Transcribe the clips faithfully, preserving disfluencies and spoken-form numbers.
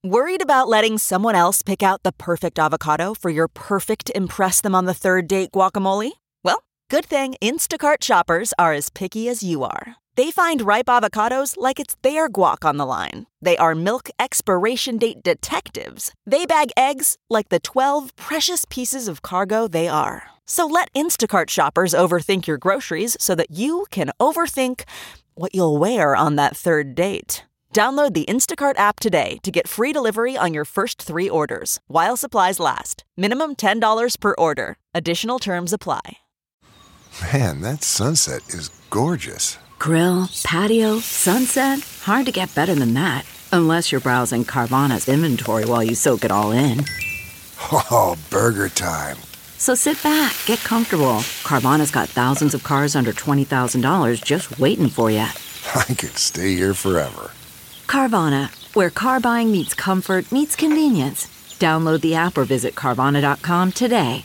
Worried about letting someone else pick out the perfect avocado for your perfect impress them on the third date guacamole? Well, good thing Instacart shoppers are as picky as you are. They find ripe avocados like it's their guac on the line. They are milk expiration date detectives. They bag eggs like the twelve precious pieces of cargo they are. So let Instacart shoppers overthink your groceries so that you can overthink what you'll wear on that third date. Download the Instacart app today to get free delivery on your first three orders, while supplies last. Minimum ten dollars per order. Additional terms apply. Man, that sunset is gorgeous. Grill, patio, sunset. Hard to get better than that. Unless you're browsing Carvana's inventory while you soak it all in. Oh, burger time. So sit back, get comfortable. Carvana's got thousands of cars under twenty thousand dollars just waiting for you. I could stay here forever. Carvana, where car buying meets comfort, meets convenience. Download the app or visit Carvana dot com today.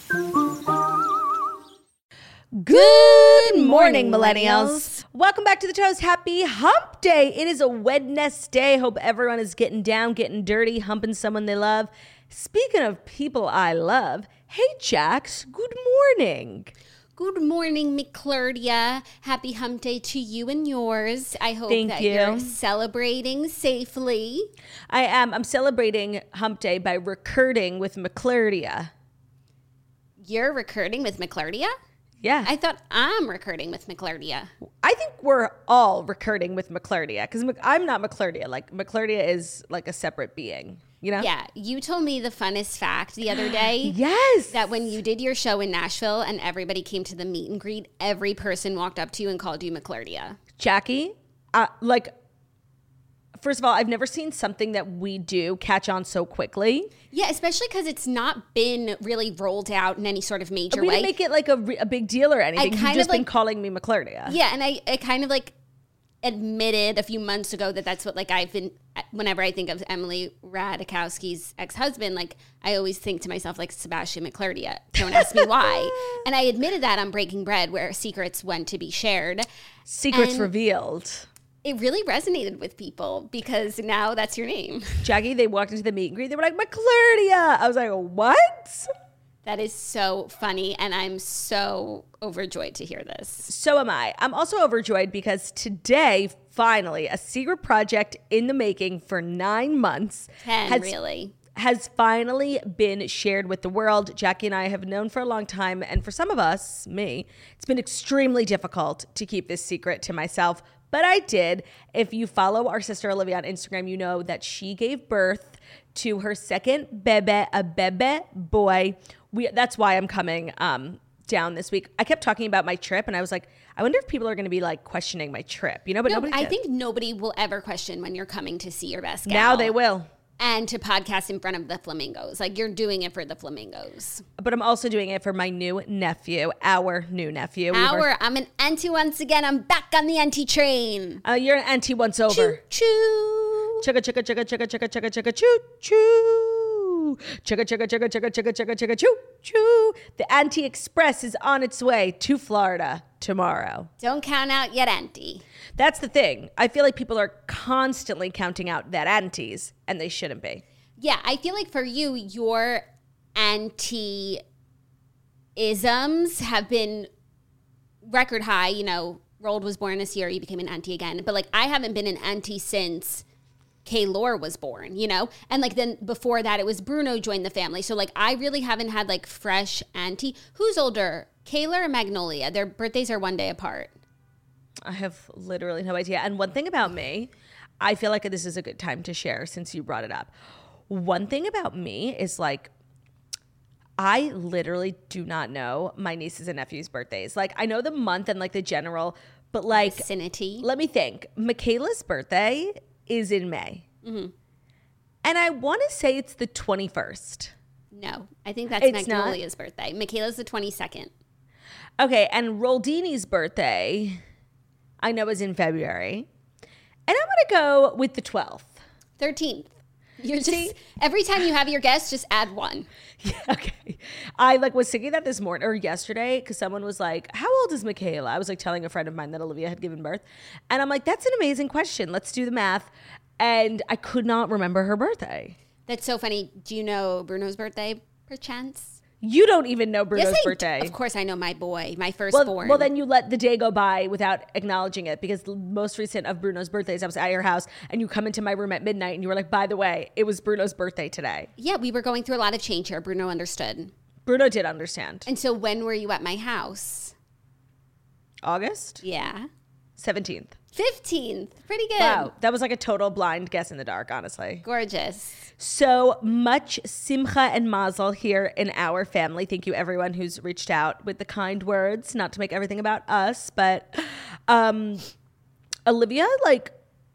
Good morning, millennials. Welcome back to the Toast. Happy Hump Day. It is a Wednesday. Hope everyone is getting down, getting dirty, humping someone they love. Speaking of people I love, hey, Jax, good morning. Good morning, McClurdia. Happy Hump Day to you and yours. I hope Thank that you. you're celebrating safely. I am. I'm celebrating Hump Day by recording with McClurdia. You're recording with McClurdia? Yeah. I thought I'm recording with McClurdia. I think we're all recording with McClurdia because I'm not McClurdia. Like, McClurdia is like a separate being, you know? Yeah, you told me the funnest fact the other day. Yes. That when you did your show in Nashville and everybody came to the meet and greet, every person walked up to you and called you McClurdia. Jackie, uh, like, first of all, I've never seen something that we do catch on so quickly. Yeah, especially because it's not been really rolled out in any sort of major we way. didn't make it like a, re- a big deal or anything. You've kind just of been like- calling me McClurdia. Yeah, and I, I kind of like admitted a few months ago that that's what like I've been, whenever I think of Emily Ratajkowski's ex-husband, like I always think to myself like Sebastian McClurdia. Don't ask me why. And I admitted that on Breaking Bread where secrets went to be shared. Secrets And revealed. it really resonated with people because now that's your name. Jackie, they walked into the meet and greet. They were like, McClurdia. I was like, what? That is so funny, and I'm so overjoyed to hear this. So am I. I'm also overjoyed because today, finally, a secret project in the making for nine months Ten, has, really. has finally been shared with the world. Jackie and I have known for a long time, and for some of us, me, it's been extremely difficult to keep this secret to myself, but I did. If you follow our sister Olivia on Instagram, you know that she gave birth to her second bebe, a bebe boy. We, that's why I'm coming um, down this week. I kept talking about my trip, and I was like, I wonder if people are going to be like questioning my trip, you know? But No, nobody I did. think nobody will ever question when you're coming to see your best gal. Now they will. And to podcast in front of the flamingos. Like, you're doing it for the flamingos. But I'm also doing it for my new nephew, our new nephew. We've Our, already- I'm an auntie once again. I'm back on the auntie train. uh, you're an auntie once over. Choo choo. Chugga chugga chugga chugga chugga chugga chugga choo choo. Chugga chugga chugga chugga chugga chugga chugga choo choo. The Auntie Express is on its way to Florida tomorrow. Don't count out yet, auntie. That's the thing. I feel like people are constantly counting out that aunties, and they shouldn't be. Yeah, I feel like for you, your auntie-isms have been record high. You know, Roald was born this year. You became an auntie again. But, like, I haven't been an auntie since Kaylor was born, you know? And, like, then before that, it was Bruno joined the family. So, like, I really haven't had, like, fresh auntie. Who's older, Kaylor or Magnolia? Their birthdays are one day apart. I have literally no idea. And one thing about me, I feel like this is a good time to share since you brought it up. One thing about me is like, I literally do not know my nieces and nephews' birthdays. Like, I know the month and like the general, but like, Vicinity. let me think. Michaela's birthday is in May. Mm-hmm. And I want to say it's the twenty-first. No, I think that's It's not? Magnolia's birthday. Michaela's the twenty-second. Okay, and Roldini's birthday, I know, is in February. And I'm going to go with the twelfth. thirteenth. You're just, every time you have your guest, just add one. Yeah, okay. I like was thinking that this morning or yesterday because someone was like, how old is Michaela? I was like telling a friend of mine that Olivia had given birth. And I'm like, that's an amazing question. Let's do the math. and I could not remember her birthday. That's so funny. Do you know Bruno's birthday, perchance? You don't even know Bruno's yes, I birthday. D- of course I know my boy, my firstborn. Well, well, then you let the day go by without acknowledging it, because the most recent of Bruno's birthdays, I was at your house and you come into my room at midnight and you were like, by the way, it was Bruno's birthday today. Yeah, we were going through a lot of change here. Bruno understood. Bruno did understand. And so when were you at my house? August? Yeah. seventeenth. fifteenth. Pretty good. Wow. That was like a total blind guess in the dark, honestly. Gorgeous. So much simcha and mazel here in our family. Thank you, everyone who's reached out with the kind words. Not to make everything about us, but um, Olivia, like,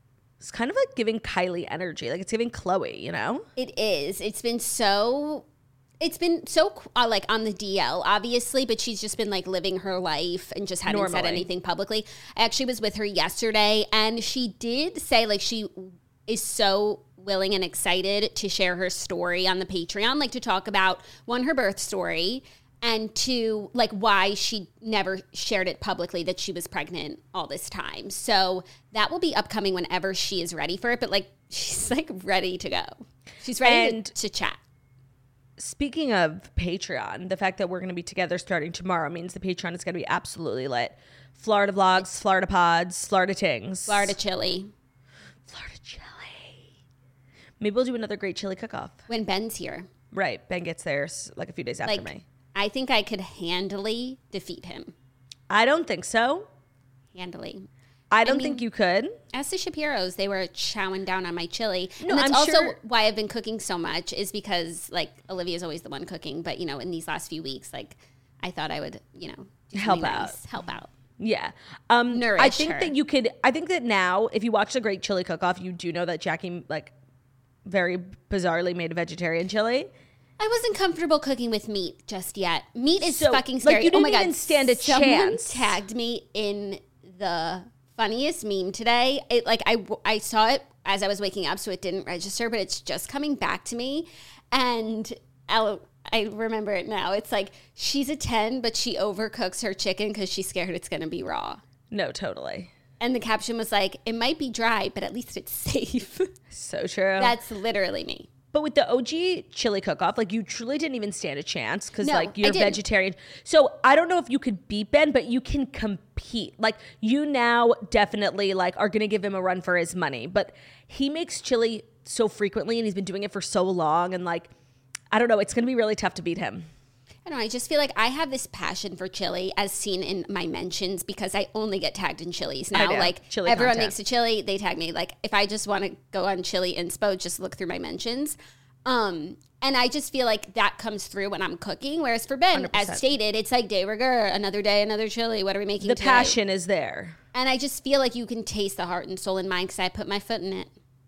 is kind of like giving Kylie energy. Like, it's giving Chloe, you know? It is. It's been so... It's been so, uh, like, on the D L, obviously, but she's just been, like, living her life and just hadn't Normally. said anything publicly. I actually was with her yesterday, and she did say, like, she is so willing and excited to share her story on the Patreon, like, to talk about, one, her birth story, and two, like, why she never shared it publicly that she was pregnant all this time. So that will be upcoming whenever she is ready for it, but, like, she's, like, ready to go. She's ready And- to, to chat. Speaking of Patreon, the fact that we're going to be together starting tomorrow means the Patreon is going to be absolutely lit. Florida vlogs, Florida pods, Florida tings. Florida chili. Florida chili. Maybe we'll do another great chili cook-off. When Ben's here. Right. Ben gets there s- like a few days after Like, me. I think I could handily defeat him. I don't think so. Handily. I don't mean- think you could. As the Shapiros, they were chowing down on my chili. No, and that's I'm also sure- why I've been cooking so much, is because, like, Olivia's always the one cooking. But, you know, in these last few weeks, like, I thought I would, you know, do Help something out. nice. Help out. Yeah. Um, Nourish I think her. that you could, I think that now, if you watch the Great Chili Cook-Off, you do know that Jackie, like, very bizarrely made a vegetarian chili. I wasn't comfortable cooking with meat just yet. Meat is So, fucking like, scary. you Oh my didn't God. even stand a Someone chance. tagged me in the funniest meme today. It, like, I, I saw it as I was waking up, so it didn't register, but it's just coming back to me. And I'll, I remember it now. It's like, she's a ten, but she overcooks her chicken because she's scared it's going to be raw. No, totally. And the caption was like, it might be dry, but at least it's safe. So true. That's literally me. But with the O G chili cook-off, like, you truly didn't even stand a chance because, No, like, I you're didn't. vegetarian. So I don't know if you could beat Ben, but you can compete. Like, you now definitely, like, are going to give him a run for his money. But he makes chili so frequently, and he's been doing it for so long. And, like, I don't know. It's going to be really tough to beat him. I don't know. I just feel like I have this passion for chili, as seen in my mentions, because I only get tagged in chilies now. know. Like, Chili everyone content. makes a chili, they tag me. Like, if I just want to go on chili inspo, just look through my mentions. Um, and I just feel like that comes through when I'm cooking. Whereas for Ben, one hundred percent. as stated, it's like de rigueur, another day, another chili. What are we making The today? passion is there. And I just feel like you can taste the heart and soul in mine because I put my foot in it.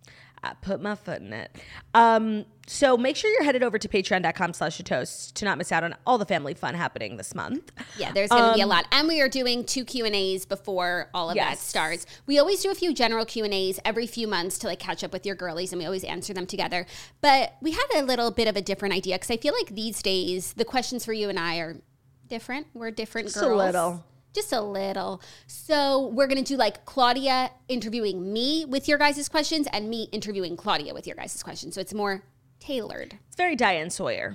I put my foot in it. Um, so make sure you're headed over to patreon.com slash toast to not miss out on all the family fun happening this month. Yeah, there's going to Um, be a lot. And we are doing two Q and A's before all of that Yes. starts. We always do a few general Q and A's every few months to, like, catch up with your girlies, and we always answer them together. But we had a little bit of a different idea because I feel like these days the questions for you and I are different. We're different Just a girls. little. Just a little. So we're going to do, like, Claudia interviewing me with your guys' questions and me interviewing Claudia with your guys' questions. So it's more tailored. It's very Diane Sawyer.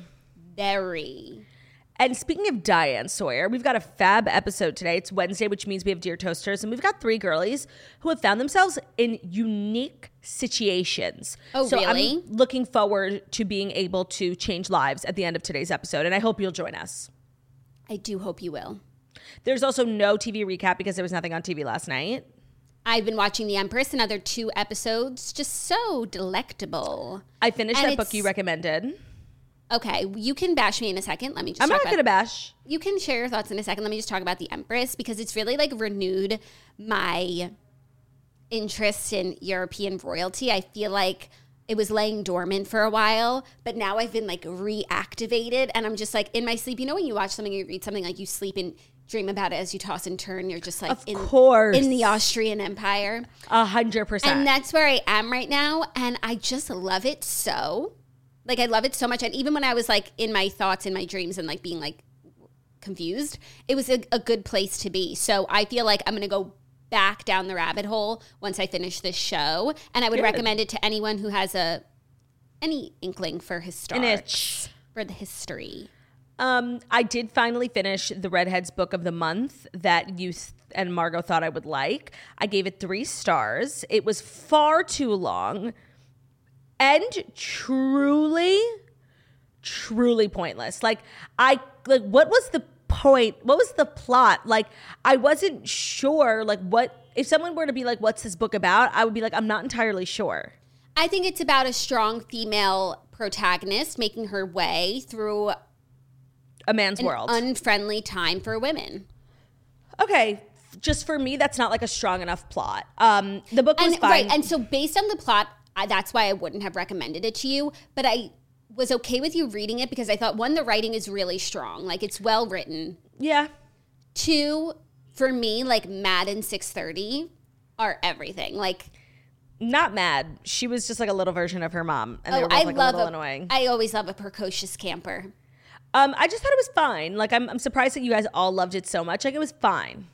Very. And speaking of Diane Sawyer, we've got a fab episode today. It's Wednesday, which means we have Dear Toasters, and we've got three girlies who have found themselves in unique situations. Oh, so really? I'm looking forward to being able to change lives at the end of today's episode, and I hope you'll join us. I do hope you will. There's also no T V recap because there was nothing on T V last night. I've been watching The Empress, another two episodes, just so delectable. I finished And that book it's- you recommended. Okay, you can bash me in a second. Let me just I'm talk not about, going to bash. You can share your thoughts in a second. Let me just talk about The Empress because it's really, like, renewed my interest in European royalty. I feel like it was laying dormant for a while, but now I've been, like, reactivated, and I'm just, like, in my sleep. You know when you watch something or you read something, like, you sleep and dream about it as you toss and turn. You're just, like, Of in, course. in the Austrian Empire. A hundred percent. And that's where I am right now. And I just love it so. Like, I love it so much. And even when I was, like, in my thoughts, in my dreams, and, like, being, like, confused, it was a, a good place to be. So I feel like I'm going to go back down the rabbit hole once I finish this show. And I would Good. recommend it to anyone who has a any inkling for historic. An itch. For the history. Um, I did finally finish the Redheads book of the month that you th- and Margot thought I would like. I gave it three stars. It was far too long and truly, truly pointless. Like, I, like, what was the point? What was the plot? Like, I wasn't sure, like, what, if someone were to be like, what's this book about? I would be like, I'm not entirely sure. I think it's about a strong female protagonist making her way through A man's an world. unfriendly time for women. Okay. Just for me, that's not like a strong enough plot. Um, the book was And fine. right, and so based on the plot, I, that's why I wouldn't have recommended it to you. But I was okay with you reading it because I thought, one, the writing is really strong. Like, it's well written. yeah. Two, for me, like, Mad and six thirty are everything. Like, Not mad. She was just like a little version of her mom. And they oh, were both I like love a little a, annoying. I always love a precocious camper. Um, I just thought it was fine. Like, I'm, I'm surprised that you guys all loved it so much. Like, it was fine.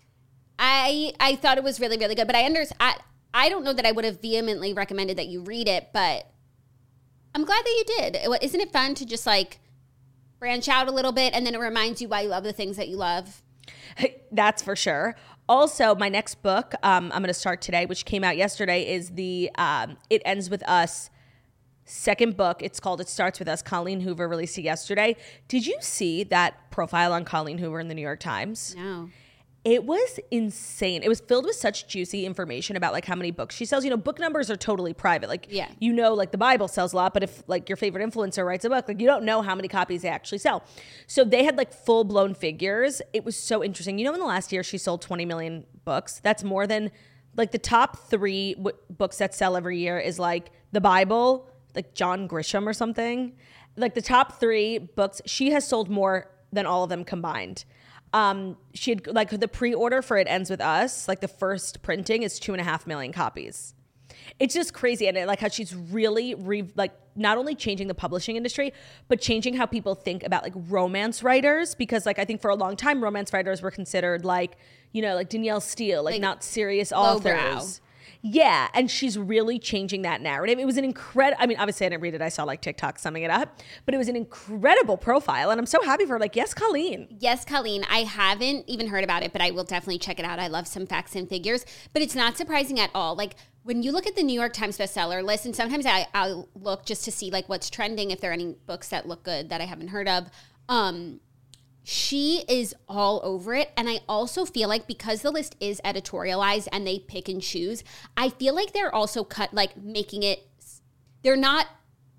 I I thought it was really, really good. But I under, I, I don't know that I would have vehemently recommended that you read it, but I'm glad that you did. It- Isn't it fun to just, like, branch out a little bit and then it reminds you why you love the things that you love? That's for sure. Also, my next book, um, I'm going to start today, which came out yesterday, is the um, It Ends With Us second book. It's called It Starts With Us. Colleen Hoover released it yesterday. Did you see that profile on Colleen Hoover in the New York Times? No. It was insane. It was filled with such juicy information about like how many books she sells. You know, book numbers are totally private. Like, Yeah. you know, like the Bible sells a lot, but if like your favorite influencer writes a book, like you don't know how many copies they actually sell. So they had like full blown figures. It was so interesting. You know, in the last year, she sold twenty million books. That's more than like the top three w- books that sell every year is like the Bible, like John Grisham or something. Like the top three books, she has sold more than all of them combined. Um, she had like the pre-order for It Ends With Us, like the first printing is two and a half million copies. It's just crazy. And I like how she's really re- like not only changing the publishing industry, but changing how people think about like romance writers. Because like, I think for a long time, romance writers were considered like, you know, like Danielle Steele, like, Like, not serious lowbrow. authors. Yeah, and she's really changing that narrative. It was an incredible, I mean, obviously I didn't read it. I saw like TikTok summing it up, but it was an incredible profile. And I'm so happy for her. Like, yes, Colleen. Yes, Colleen. I haven't even heard about it, but I will definitely check it out. I love some facts and figures, but it's not surprising at all. Like when you look at the New York Times bestseller list, and sometimes I, I'll look just to see like what's trending, if there are any books that look good that I haven't heard of. Um, she is all over it. And I also feel like because the list is editorialized and they pick and choose, I feel like they're also cut, like making it, they're not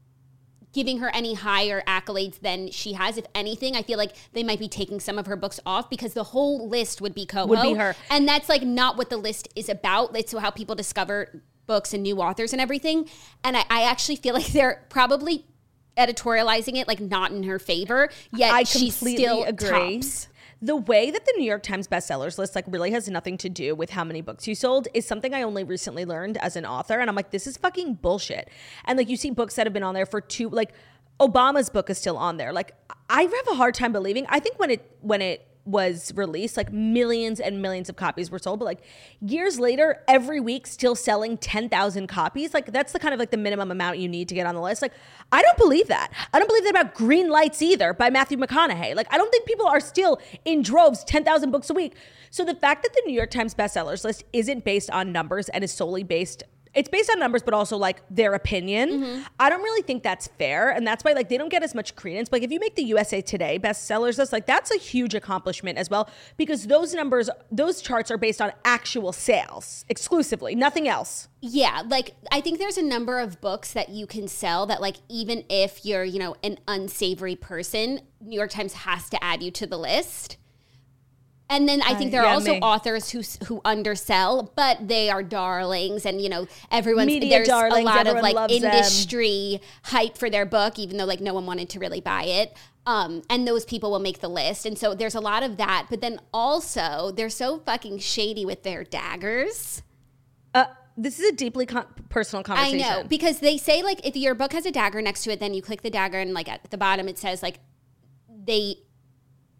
giving her any higher accolades than she has. If anything, I feel like they might be taking some of her books off because the whole list would be Coho. Would be her. And that's like not what the list is about. It's how people discover books and new authors and everything. And I, I actually feel like they're probably editorializing it like not in her favor, yet I she completely still agree. tops. The way that the New York Times bestsellers list like really has nothing to do with how many books you sold is something I only recently learned as an author. And I'm like, this is fucking bullshit. And like you see books that have been on there for two, like Obama's book is still on there. Like I have a hard time believing. I think when it when it was released, like millions and millions of copies were sold, but like years later, every week still selling ten thousand copies. Like that's the kind of like the minimum amount you need to get on the list. Like I don't believe that. I don't believe that about Green Lights either by Matthew McConaughey. Like I don't think people are still in droves, ten thousand books a week. So the fact that the New York Times bestsellers list isn't based on numbers and is solely based it's based on numbers, but also like their opinion. Mm-hmm. I don't really think that's fair. And that's why like they don't get as much credence. But like if you make the U S A Today bestsellers list, like that's a huge accomplishment as well, because those numbers, those charts are based on actual sales exclusively, nothing else. Yeah, like I think there's a number of books that you can sell that like even if you're, you know, an unsavory person, New York Times has to add you to the list. And then I think there uh, are yeah, also me. authors who who undersell, but they are darlings, and you know everyone's Media there's darlings, a lot of everyone like loves them. industry hype for their book, even though like no one wanted to really buy it. Um, and those people will make the list, and so there's a lot of that. But then also they're so fucking shady with their daggers. Uh, this is a deeply con- personal conversation. I know, because they say like if your book has a dagger next to it, then you click the dagger, and like at the bottom it says like they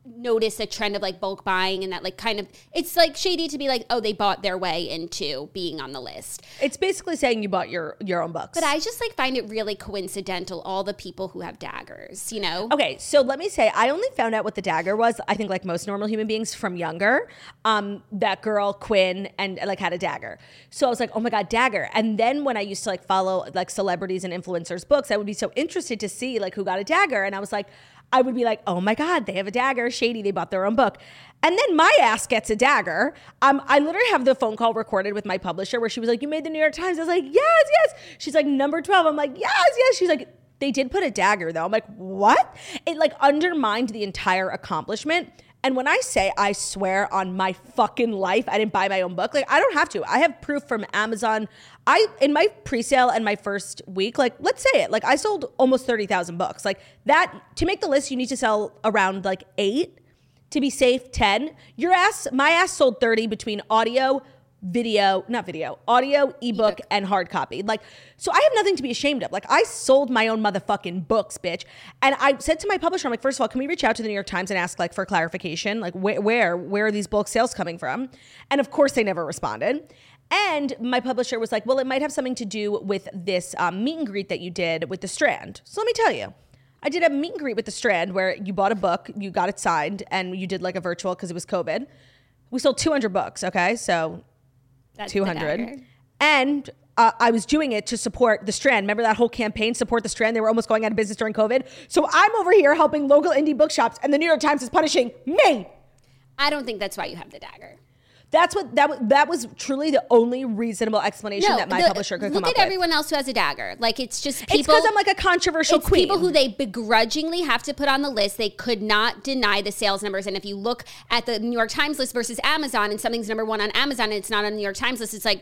noticed a trend of like bulk buying and that like kind of, it's like shady to be like, oh, they bought their way into being on the list. It's basically saying you bought your, your own books. But I just like find it really coincidental, all the people who have daggers, you know? Okay, so let me say, I only found out what the dagger was, I think like most normal human beings, from Younger. Um, that girl, Quinn, and like had a dagger. So I was like, oh my God, dagger. And then when I used to like follow like celebrities and influencers' books, I would be so interested to see like who got a dagger. And I was like, I would be like, oh my God, they have a dagger. Shady, they bought their own book. And then my ass gets a dagger. Um, I literally have the phone call recorded with my publisher where she was like, you made the New York Times. I was like, yes, yes. She's like, number twelve. I'm like, yes, yes. She's like, they did put a dagger though. I'm like, what? It like undermined the entire accomplishment. And when I say I swear on my fucking life, I didn't buy my own book, like I don't have to. I have proof from Amazon. I, in my pre-sale and my first week, like let's say it, like I sold almost thirty thousand books. Like that, to make the list, you need to sell around like eight. To be safe, ten. Your ass, my ass sold thirty between audio, video, not video, audio, ebook, and hard copy. Like, so I have nothing to be ashamed of. Like, I sold my own motherfucking books, bitch. And I said to my publisher, I'm like, first of all, can we reach out to the New York Times and ask like for clarification? Like, wh- where, where are these bulk sales coming from? And of course, they never responded. And my publisher was like, well, it might have something to do with this um, meet and greet that you did with The Strand. So let me tell you. I did a meet and greet with The Strand where you bought a book, you got it signed, and you did like a virtual because it was COVID. We sold two hundred books, okay? So That's two hundred. And uh, I was doing it to support The Strand. Remember that whole campaign, Support The Strand? They were almost going out of business during COVID. So I'm over here helping local indie bookshops, and the New York Times is punishing me. I don't think that's why you have the dagger. That's what that was. That was truly the only reasonable explanation that my the, publisher could come up with. with. Look at everyone else who has a dagger. Like it's just people. It's because I'm like a controversial it's queen. People who they begrudgingly have to put on the list. They could not deny the sales numbers. And if you look at the New York Times list versus Amazon, and something's number one on Amazon and it's not on the New York Times list, it's like,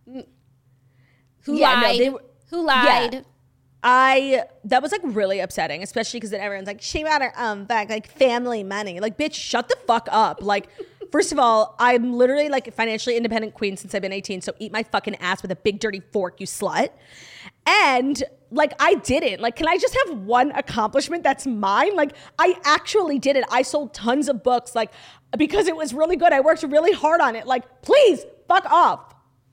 who Yeah, no, lied? they were- who lied? Yeah. I that was like really upsetting, especially because then everyone's like, she got her um back, like family money. Like, bitch, shut the fuck up. Like, first of all, I'm literally like a financially independent queen since I've been eighteen. So eat my fucking ass with a big dirty fork, you slut. And like, I didn't. Like, can I just have one accomplishment that's mine? Like, I actually did it. I sold tons of books, like, because it was really good. I worked really hard on it. Like, please, fuck off.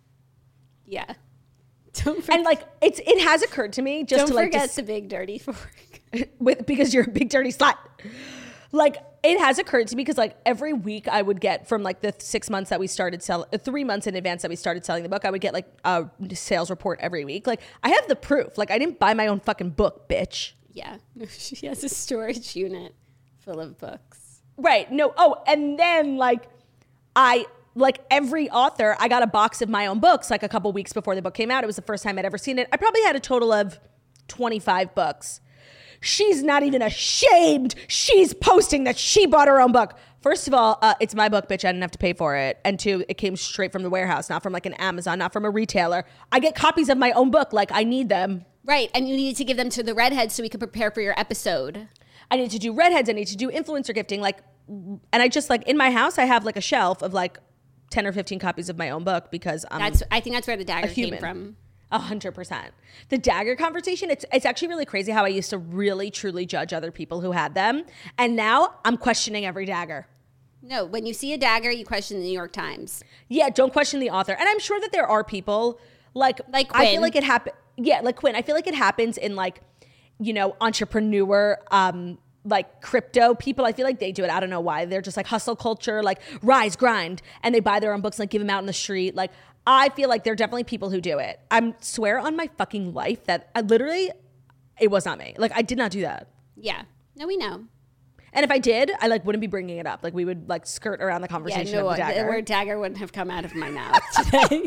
Yeah. Don't forget, And like, it's it has occurred to me just don't to like forget dis- the big dirty fork. with because you're a big dirty slut. Like, it has occurred to me because like every week I would get from like the six months that we started selling, uh, three months in advance that we started selling the book, I would get like a sales report every week. Like, I have the proof. Like, I didn't buy my own fucking book, bitch. Yeah. She has a storage unit full of books. Right. No. Oh, and then like I like every author, I got a box of my own books like a couple weeks before the book came out. It was the first time I'd ever seen it. I probably had a total of twenty-five books. She's not even ashamed. She's posting that she bought her own book. First of all, uh, it's my book, bitch. I didn't have to pay for it. And two, it came straight from the warehouse, not from like an Amazon, not from a retailer. I get copies of my own book. Like, I need them. Right. And you needed to give them to the redheads so we could prepare for your episode. I need to do redheads. I need to do influencer gifting. Like, and I just like in my house, I have like a shelf of like ten or fifteen copies of my own book because I'm That's I think that's where the dagger came human. from. A hundred percent. The dagger conversation, it's it's actually really crazy how I used to really truly judge other people who had them. And now I'm questioning every dagger. No, when you see a dagger, you question the New York Times. Yeah, don't question the author. And I'm sure that there are people like, Like I Quinn. feel like it happens. Yeah, like Quinn. I feel like it happens in like, you know, entrepreneur, um, like crypto people. I feel like they do it. I don't know why. They're just like hustle culture, like rise, grind. And they buy their own books and like give them out in the street. Like, I feel like there are definitely people who do it. I swear on my fucking life that I literally, it was not me. Like, I did not do that. Yeah. No, we know. And if I did, I like wouldn't be bringing it up. Like, we would like skirt around the Yeah, conversation no, of the dagger. the word dagger wouldn't have come out of my mouth today.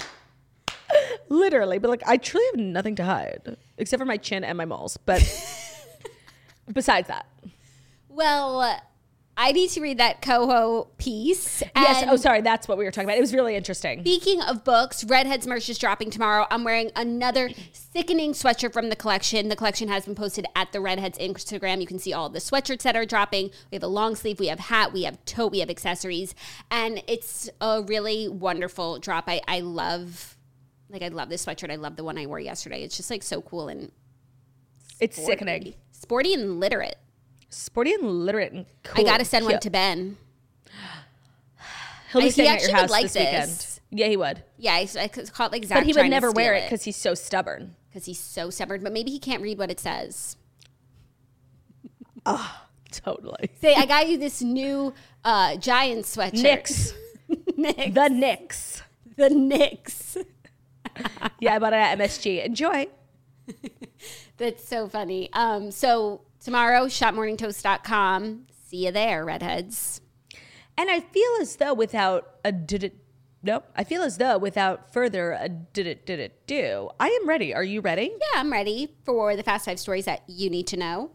Literally, but like I truly have nothing to hide except for my chin and my moles. But besides that, Well, I need to read that Coho piece. yes. And Oh, sorry. That's what we were talking about. It was really interesting. Speaking of books, Redheads merch is dropping tomorrow. I'm wearing another sickening sweatshirt from the collection. The collection has been posted at the Redheads Instagram. You can see all of the sweatshirts that are dropping. We have a long sleeve, we have hat, we have tote, we have accessories. And it's a really wonderful drop. I, I love, like, I love this sweatshirt. I love the one I wore yesterday. It's just, like, so cool and It's sporty. sickening. Sporty and literate. Sporty and literate and cool. I got to send Cute. one to Ben. He'll be I- staying he at your actually would house like this, this. weekend. Yeah, he would. Yeah, I, I caught like Zach But he would trying to never wear steal it because he's so stubborn. because he's so stubborn. But maybe he can't read what it says. Oh, totally. Say, I got you this new uh, Giants sweatshirt. Knicks. Knicks. The Knicks. The Knicks. Yeah, I bought it at M S G. Enjoy. That's so funny. Um, so tomorrow, shop morning toast dot com. See you there, redheads. And I feel as though without a did it, no, I feel as though without further a did it, did it do, I am ready. Are you ready? Yeah, I'm ready for the fast five stories that you need to know.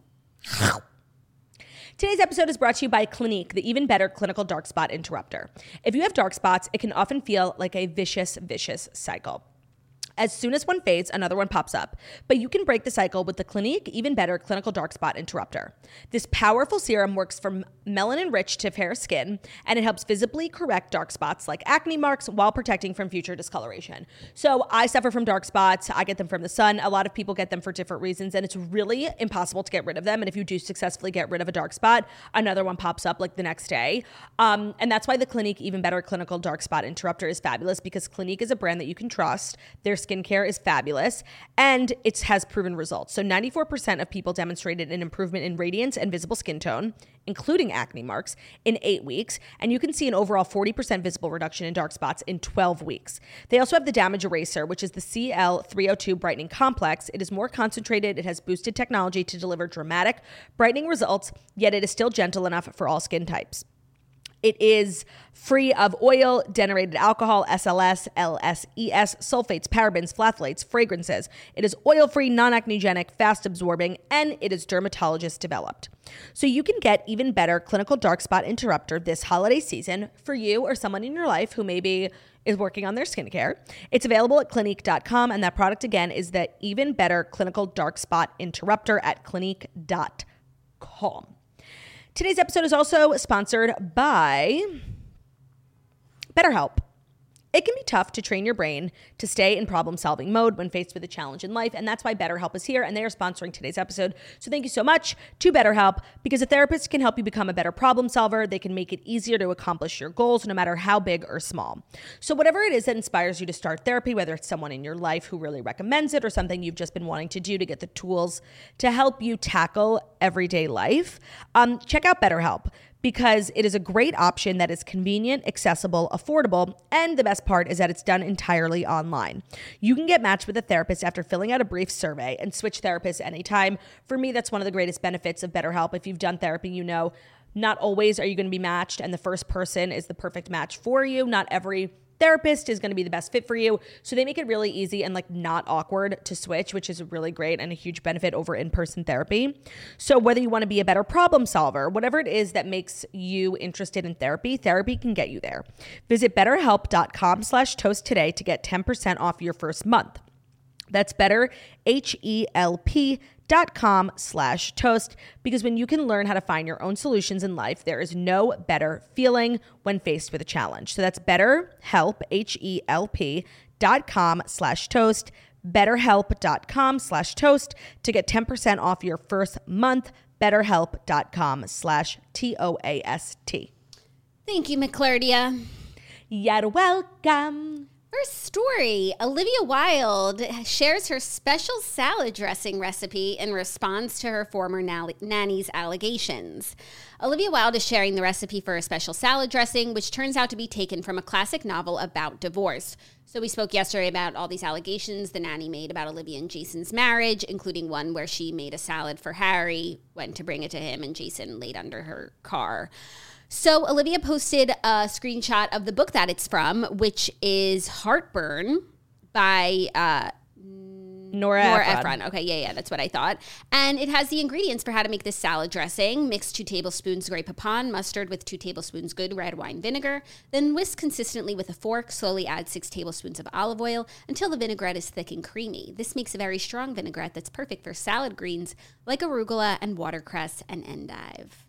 Today's episode is brought to you by Clinique, the even better clinical dark spot interrupter. If you have dark spots, it can often feel like a vicious, vicious cycle. As soon as one fades, another one pops up. But you can break the cycle with the Clinique Even Better Clinical Dark Spot Interrupter. This powerful serum works for melanin-rich to fair skin, and it helps visibly correct dark spots like acne marks while protecting from future discoloration. So I suffer from dark spots. I get them from the sun. A lot of people get them for different reasons, and it's really impossible to get rid of them. And if you do successfully get rid of a dark spot, another one pops up like the next day. Um, and that's why the Clinique Even Better Clinical Dark Spot Interrupter is fabulous, because Clinique is a brand that you can trust. Their skincare is fabulous, and it has proven results. So ninety-four percent of people demonstrated an improvement in radiance and visible skin tone, including acne marks, in eight weeks. And you can see an overall forty percent visible reduction in dark spots in twelve weeks. They also have the Damage Eraser, which is the C L three oh two Brightening Complex. It is more concentrated. It has boosted technology to deliver dramatic brightening results, yet it is still gentle enough for all skin types. It is free of oil, denated alcohol, S L S, L S E S, sulfates, parabens, phthalates, fragrances. It is oil-free, non-acnegenic, fast-absorbing, and it is dermatologist developed. So you can get Even Better Clinical Dark Spot Interrupter this holiday season for you or someone in your life who maybe is working on their skincare. It's available at Clinique dot com, and that product again is the Even Better Clinical Dark Spot Interrupter at Clinique dot com. Today's episode is also sponsored by BetterHelp. It can be tough to train your brain to stay in problem-solving mode when faced with a challenge in life, and that's why BetterHelp is here, and they are sponsoring today's episode. So thank you so much to BetterHelp, because a therapist can help you become a better problem solver. They can make it easier to accomplish your goals, no matter how big or small. So whatever it is that inspires you to start therapy, whether it's someone in your life who really recommends it or something you've just been wanting to do to get the tools to help you tackle everyday life, um, check out BetterHelp, because it is a great option that is convenient, accessible, affordable, and the best part is that it's done entirely online. You can get matched with a therapist after filling out a brief survey and switch therapists anytime. For me, that's one of the greatest benefits of BetterHelp. If you've done therapy, you know not always are you going to be matched and the first person is the perfect match for you. Not every therapist is going to be the best fit for you. So they make it really easy and like not awkward to switch, which is really great and a huge benefit over in-person therapy. So whether you want to be a better problem solver, whatever it is that makes you interested in therapy, therapy can get you there. Visit betterhelp.com slash toast today to get ten percent off your first month. That's better, H-E-L-P dot com slash toast, because when you can learn how to find your own solutions in life, there is no better feeling when faced with a challenge. So that's BetterHelp, H-E-L-P dot com slash toast, betterhelp.com slash toast to get ten percent off your first month, betterhelp.com slash T O A S T. Thank you, McClurdia. You're welcome. First story, Olivia Wilde shares her special salad dressing recipe in response to her former nanny's allegations. Olivia Wilde is sharing the recipe for a special salad dressing, which turns out to be taken from a classic novel about divorce. So we spoke yesterday about all these allegations the nanny made about Olivia and Jason's marriage, including one where she made a salad for Harry, went to bring it to him, and Jason laid under her car. So Olivia posted a screenshot of the book that it's from, which is Heartburn by uh, Nora, Nora Ephron. Ephron. Okay, yeah, yeah, that's what I thought. And it has the ingredients for how to make this salad dressing. Mix two tablespoons Grey Poupon mustard with two tablespoons good red wine vinegar. Then whisk consistently with a fork. Slowly add six tablespoons of olive oil until the vinaigrette is thick and creamy. This makes a very strong vinaigrette that's perfect for salad greens like arugula and watercress and endive.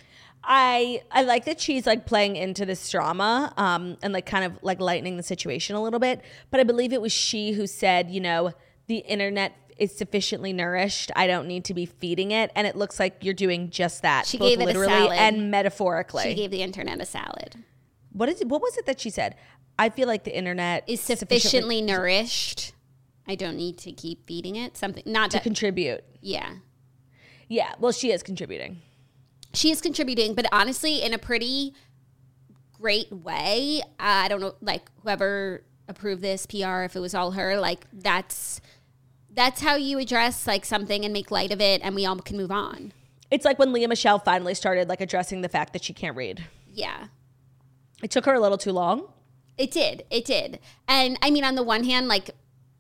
I I like that she's like playing into this drama um, and like kind of like lightening the situation a little bit. But I believe it was she who said, you know, the internet is sufficiently nourished. I don't need to be feeding it. And it looks like you're doing just that. She both gave it a literally salad. and metaphorically. She gave the internet a salad. What is it? What was it that she said? I feel like the internet Is sufficiently nourished. I don't need to keep feeding it. Something not to that, contribute. Yeah. Yeah. Well, she is contributing. She is contributing, but honestly, in a pretty great way. Uh, I don't know, like whoever approved this P R, if it was all her, like that's that's how you address like something and make light of it, and we all can move on. It's like when Leah Michelle finally started like addressing the fact that she can't read. Yeah. It took her a little too long. It did. It did. And I mean, on the one hand, like,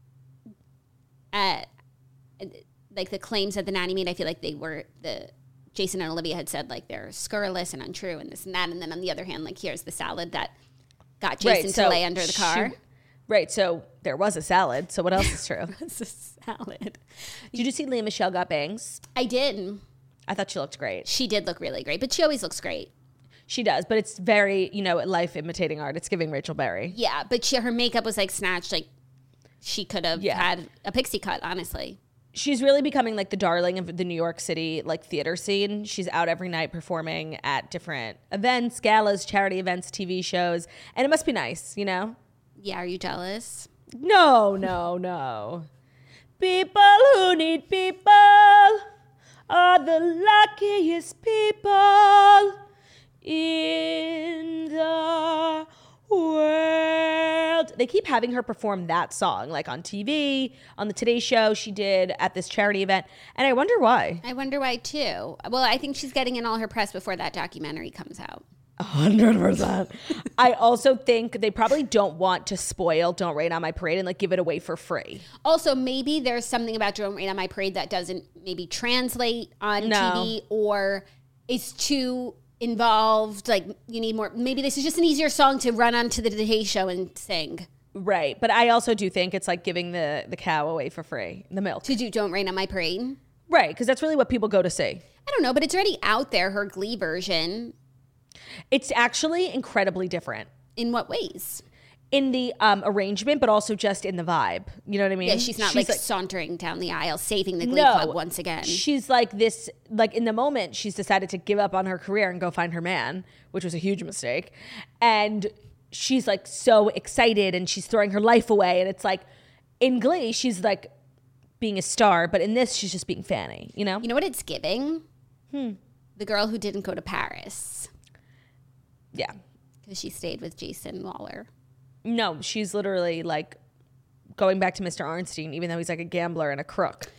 uh, like the claims that the nanny made, I feel like they were the Jason and Olivia had said like they're scurrilous and untrue and this and that. And then on the other hand, like here's the salad that got Jason Right, so to lay under the car. she- right. So there was a salad. So what else is true? It's a salad. Did you see Leah Michelle got bangs? I did. I thought she looked great. She did look really great, but she always looks great. She does, but it's very, you know, life imitating art. It's giving Rachel Berry. Yeah, but she, her makeup was like snatched. Like she could have Yeah. had a pixie cut, honestly. She's really becoming like the darling of the New York City like theater scene. She's out every night performing at different events, galas, charity events, T V shows, and it must be nice, you know? Yeah, are you jealous? No, no, no. People who need people are the luckiest people in the world. They keep having her perform that song, like on T V, on the Today Show. She did at this charity event, and I wonder why. I wonder why too. Well, I think she's getting in all her press before that documentary comes out. A hundred percent. I also think they probably don't want to spoil Don't Rain on My Parade and like give it away for free. Also, maybe there's something about Don't Rain on My Parade that doesn't maybe translate on No. T V or is too involved. Like you need more. Maybe this is just an easier song to run onto the Today Show and sing. Right. But I also do think it's like giving the, the cow away for free, the milk. To do Don't Rain on My Parade. Right. Because that's really what people go to see. I don't know, but it's already out there, her Glee version. It's actually incredibly different In what ways? in the um, arrangement, but also just in the vibe. You know what I mean? Yeah, she's not like, sauntering down the aisle, saving the Glee No. Club once again. She's like this, like in the moment, she's decided to give up on her career and go find her man, which was a huge mistake. And she's like so excited and she's throwing her life away. And it's like in Glee, she's like being a star, but in this, she's just being Fanny, you know? You know what it's giving? Hmm. The girl who didn't go to Paris Yeah. because she stayed with Jason Waller. No, she's literally like going back to Mister Arnstein, even though he's like a gambler and a crook.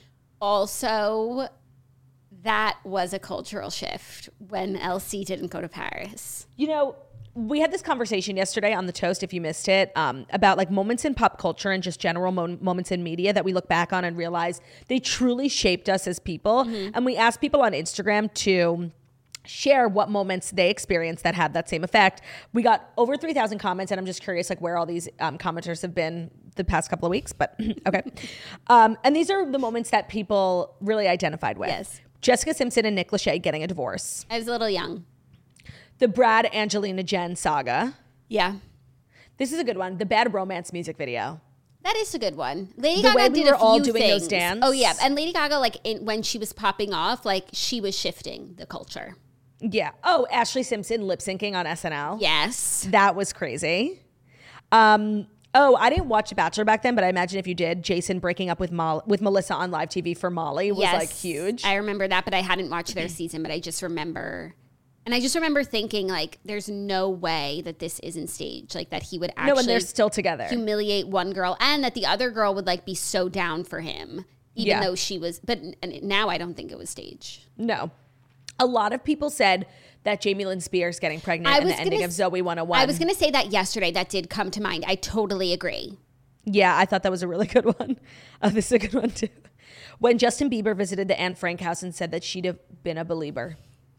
Also, that was a cultural shift when L C didn't go to Paris. You know, we had this conversation yesterday on The Toast, if you missed it, um, about like moments in pop culture and just general mo- moments in media that we look back on and realize they truly shaped us as people. Mm-hmm. And we asked people on Instagram to share what moments they experienced that had that same effect. We got over three thousand comments, and I'm just curious like where all these um, commenters have been the past couple of weeks, but okay. Um, and these are the moments that people really identified with. Yes. Jessica Simpson and Nick Lachey getting a divorce. I was a little young. The Brad, Angelina, Jen saga. Yeah. This is a good one. The Bad Romance music video. That is a good one. Lady The Gaga way we did were a few all doing things. those dance. Oh yeah, and Lady Gaga, like in, when she was popping off, like she was shifting the culture. Yeah. Oh, Ashley Simpson lip syncing on S N L. Yes. That was crazy. Um, oh, I didn't watch Bachelor back then, but I imagine if you did, Jason breaking up with Molly, with Melissa on live T V for Molly was Yes. like huge. I remember that, but I hadn't watched their season, but I just remember. And I just remember thinking, like, there's no way that this isn't staged. Like, that he would actually no, and they're still together. humiliate one girl and that the other girl would, like, be so down for him, even Yeah. though she was. But and now I don't think it was staged. No. A lot of people said that Jamie Lynn Spears getting pregnant I and was the ending gonna of s- Zoe one oh one. I was going to say that yesterday. That did come to mind. I totally agree. Yeah, I thought that was a really good one. Uh, this is a good one, too. When Justin Bieber visited the Anne Frank house and said that she'd have been a believer.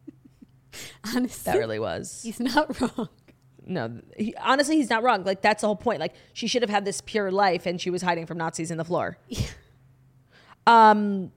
Honestly, That really was. he's not wrong. No, he, honestly, he's not wrong. Like, that's the whole point. Like, she should have had this pure life and she was hiding from Nazis in the floor. Yeah. Um.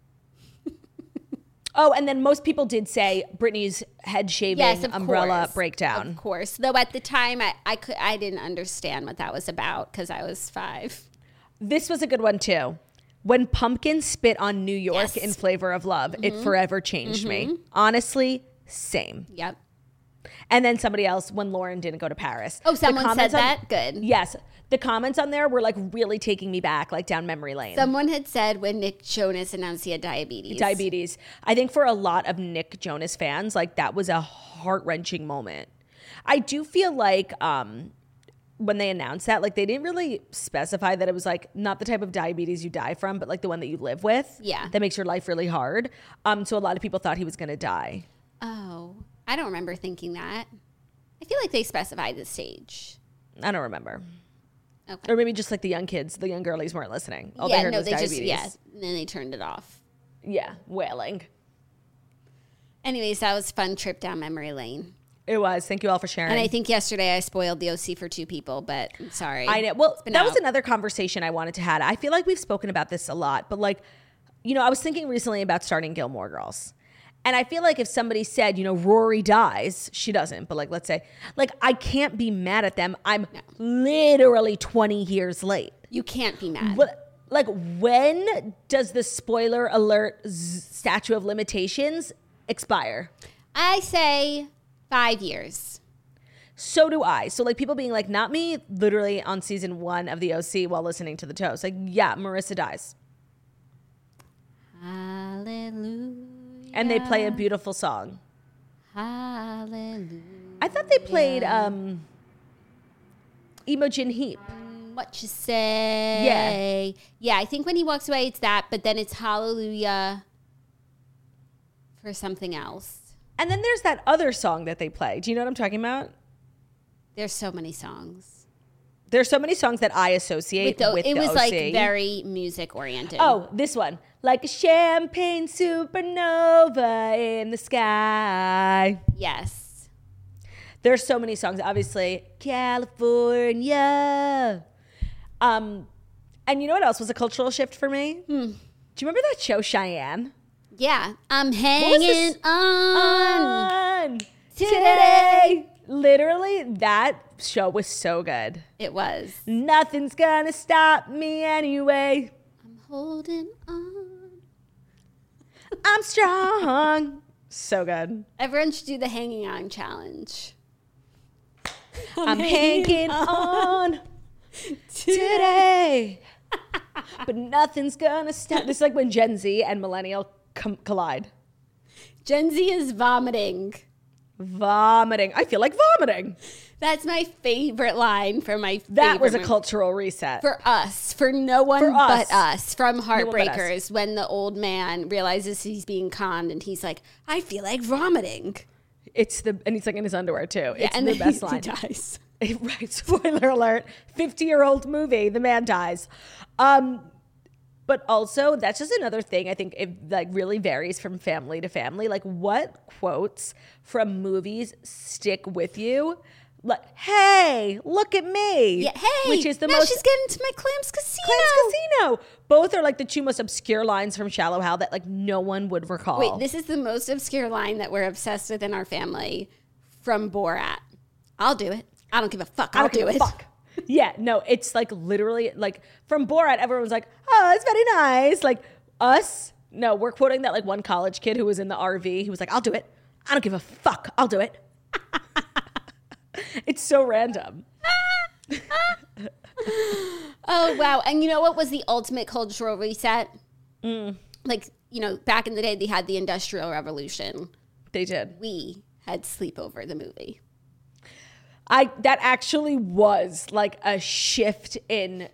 Oh, and then most people did say Britney's head shaving Yes, of umbrella course. breakdown. Of course. Though at the time, I, I, could, I didn't understand what that was about because I was five. This was a good one, too. When Pumpkin spit on New York Yes. in Flavor of Love, Mm-hmm. it forever changed Mm-hmm. me. Honestly, same. Yep. And then somebody else when Lauren didn't go to Paris. Oh, The someone said comments on- that? Good. Yes. The comments on there were like really taking me back, like down memory lane. Someone had said when Nick Jonas announced he had diabetes. Diabetes. I think for a lot of Nick Jonas fans, like that was a heart-wrenching moment. I do feel like um, when they announced that, like they didn't really specify that it was like not the type of diabetes you die from, but like the one that you live with. Yeah. That makes your life really hard. Um, so a lot of people thought he was going to die. Oh, I don't remember thinking that. I feel like they specified the stage. I don't remember. Okay. Or maybe just like the young kids, the young girlies weren't listening. All they yeah, heard no, was they diabetes. just, yeah, and then they turned it off. Yeah, wailing. Anyways, that was a fun trip down memory lane. It was. Thank you all for sharing. And I think yesterday I spoiled the O C for two people, but I'm sorry. I know. Well, been that was out. another conversation I wanted to have. I feel like we've spoken about this a lot, but like, you know, I was thinking recently about starting Gilmore Girls. And I feel like if somebody said, you know, Rory dies, she doesn't, but like, let's say, like, I can't be mad at them. I'm literally twenty years late. You can't be mad. But like, when does the spoiler alert z- statute of limitations expire? I say five years. So do I. So like people being like, not me, literally on season one of the O C while listening to the Toast. Like, yeah, Marissa dies. Hallelujah. And they play a beautiful song. Hallelujah. I thought they played um, Imogen Heap. What you say? Yeah. Yeah, I think when he walks away, it's that, but then it's Hallelujah for something else. And then there's that other song that they play. Do you know what I'm talking about? There's so many songs. There's so many songs that I associate With with, the, it the was O like C. very music oriented. Oh, this one. Like a champagne supernova in the sky. yes. There's so many songs. Obviously, California. Um, and you know what else was a cultural shift for me? Hmm. Do you remember that show Cheyenne? Yeah. I'm was hanging this? on. On today. Literally, that show was so good. It was. Nothing's gonna stop me anyway. I'm holding on. I'm strong. So good. Everyone should do the hanging on challenge. I'm hanging on today. But nothing's gonna stop. This is like when Gen Z and millennial com- collide. Gen Z is vomiting. Vomiting. I feel like vomiting. That's my favorite line from my That favorite was a movie. cultural reset. For us, for no one For us. but us, from one but us. Heartbreakers, when the old man realizes he's being conned and he's like, I feel like vomiting. It's the and he's like in his underwear too. Yeah, It's and the then best he, line. he dies. Right. Spoiler alert. fifty-year-old movie. The man dies. Um, but also, that's just another thing I think it like really varies from family to family. Like, what quotes from movies stick with you? Like, hey, look at me. Yeah, hey, which is the now most she's getting to my Clams Casino. Clams Casino. Both are like the two most obscure lines from Shallow Hal that like no one would recall. Wait, this is the most obscure line that we're obsessed with in our family from Borat. I'll do it. I don't give a fuck. I I'll don't do give a it. Fuck. Yeah, no, it's like literally like from Borat, everyone's like, oh, it's very nice. Like us, no, we're quoting that like one college kid who was in the R V. He was like, I'll do it. I don't give a fuck. I'll do it. It's so random. Oh, wow. And you know what was the ultimate cultural reset? Mm. Like, you know, back in the day, they had the Industrial Revolution. They did. We had Sleepover, the movie. I that actually was like a shift in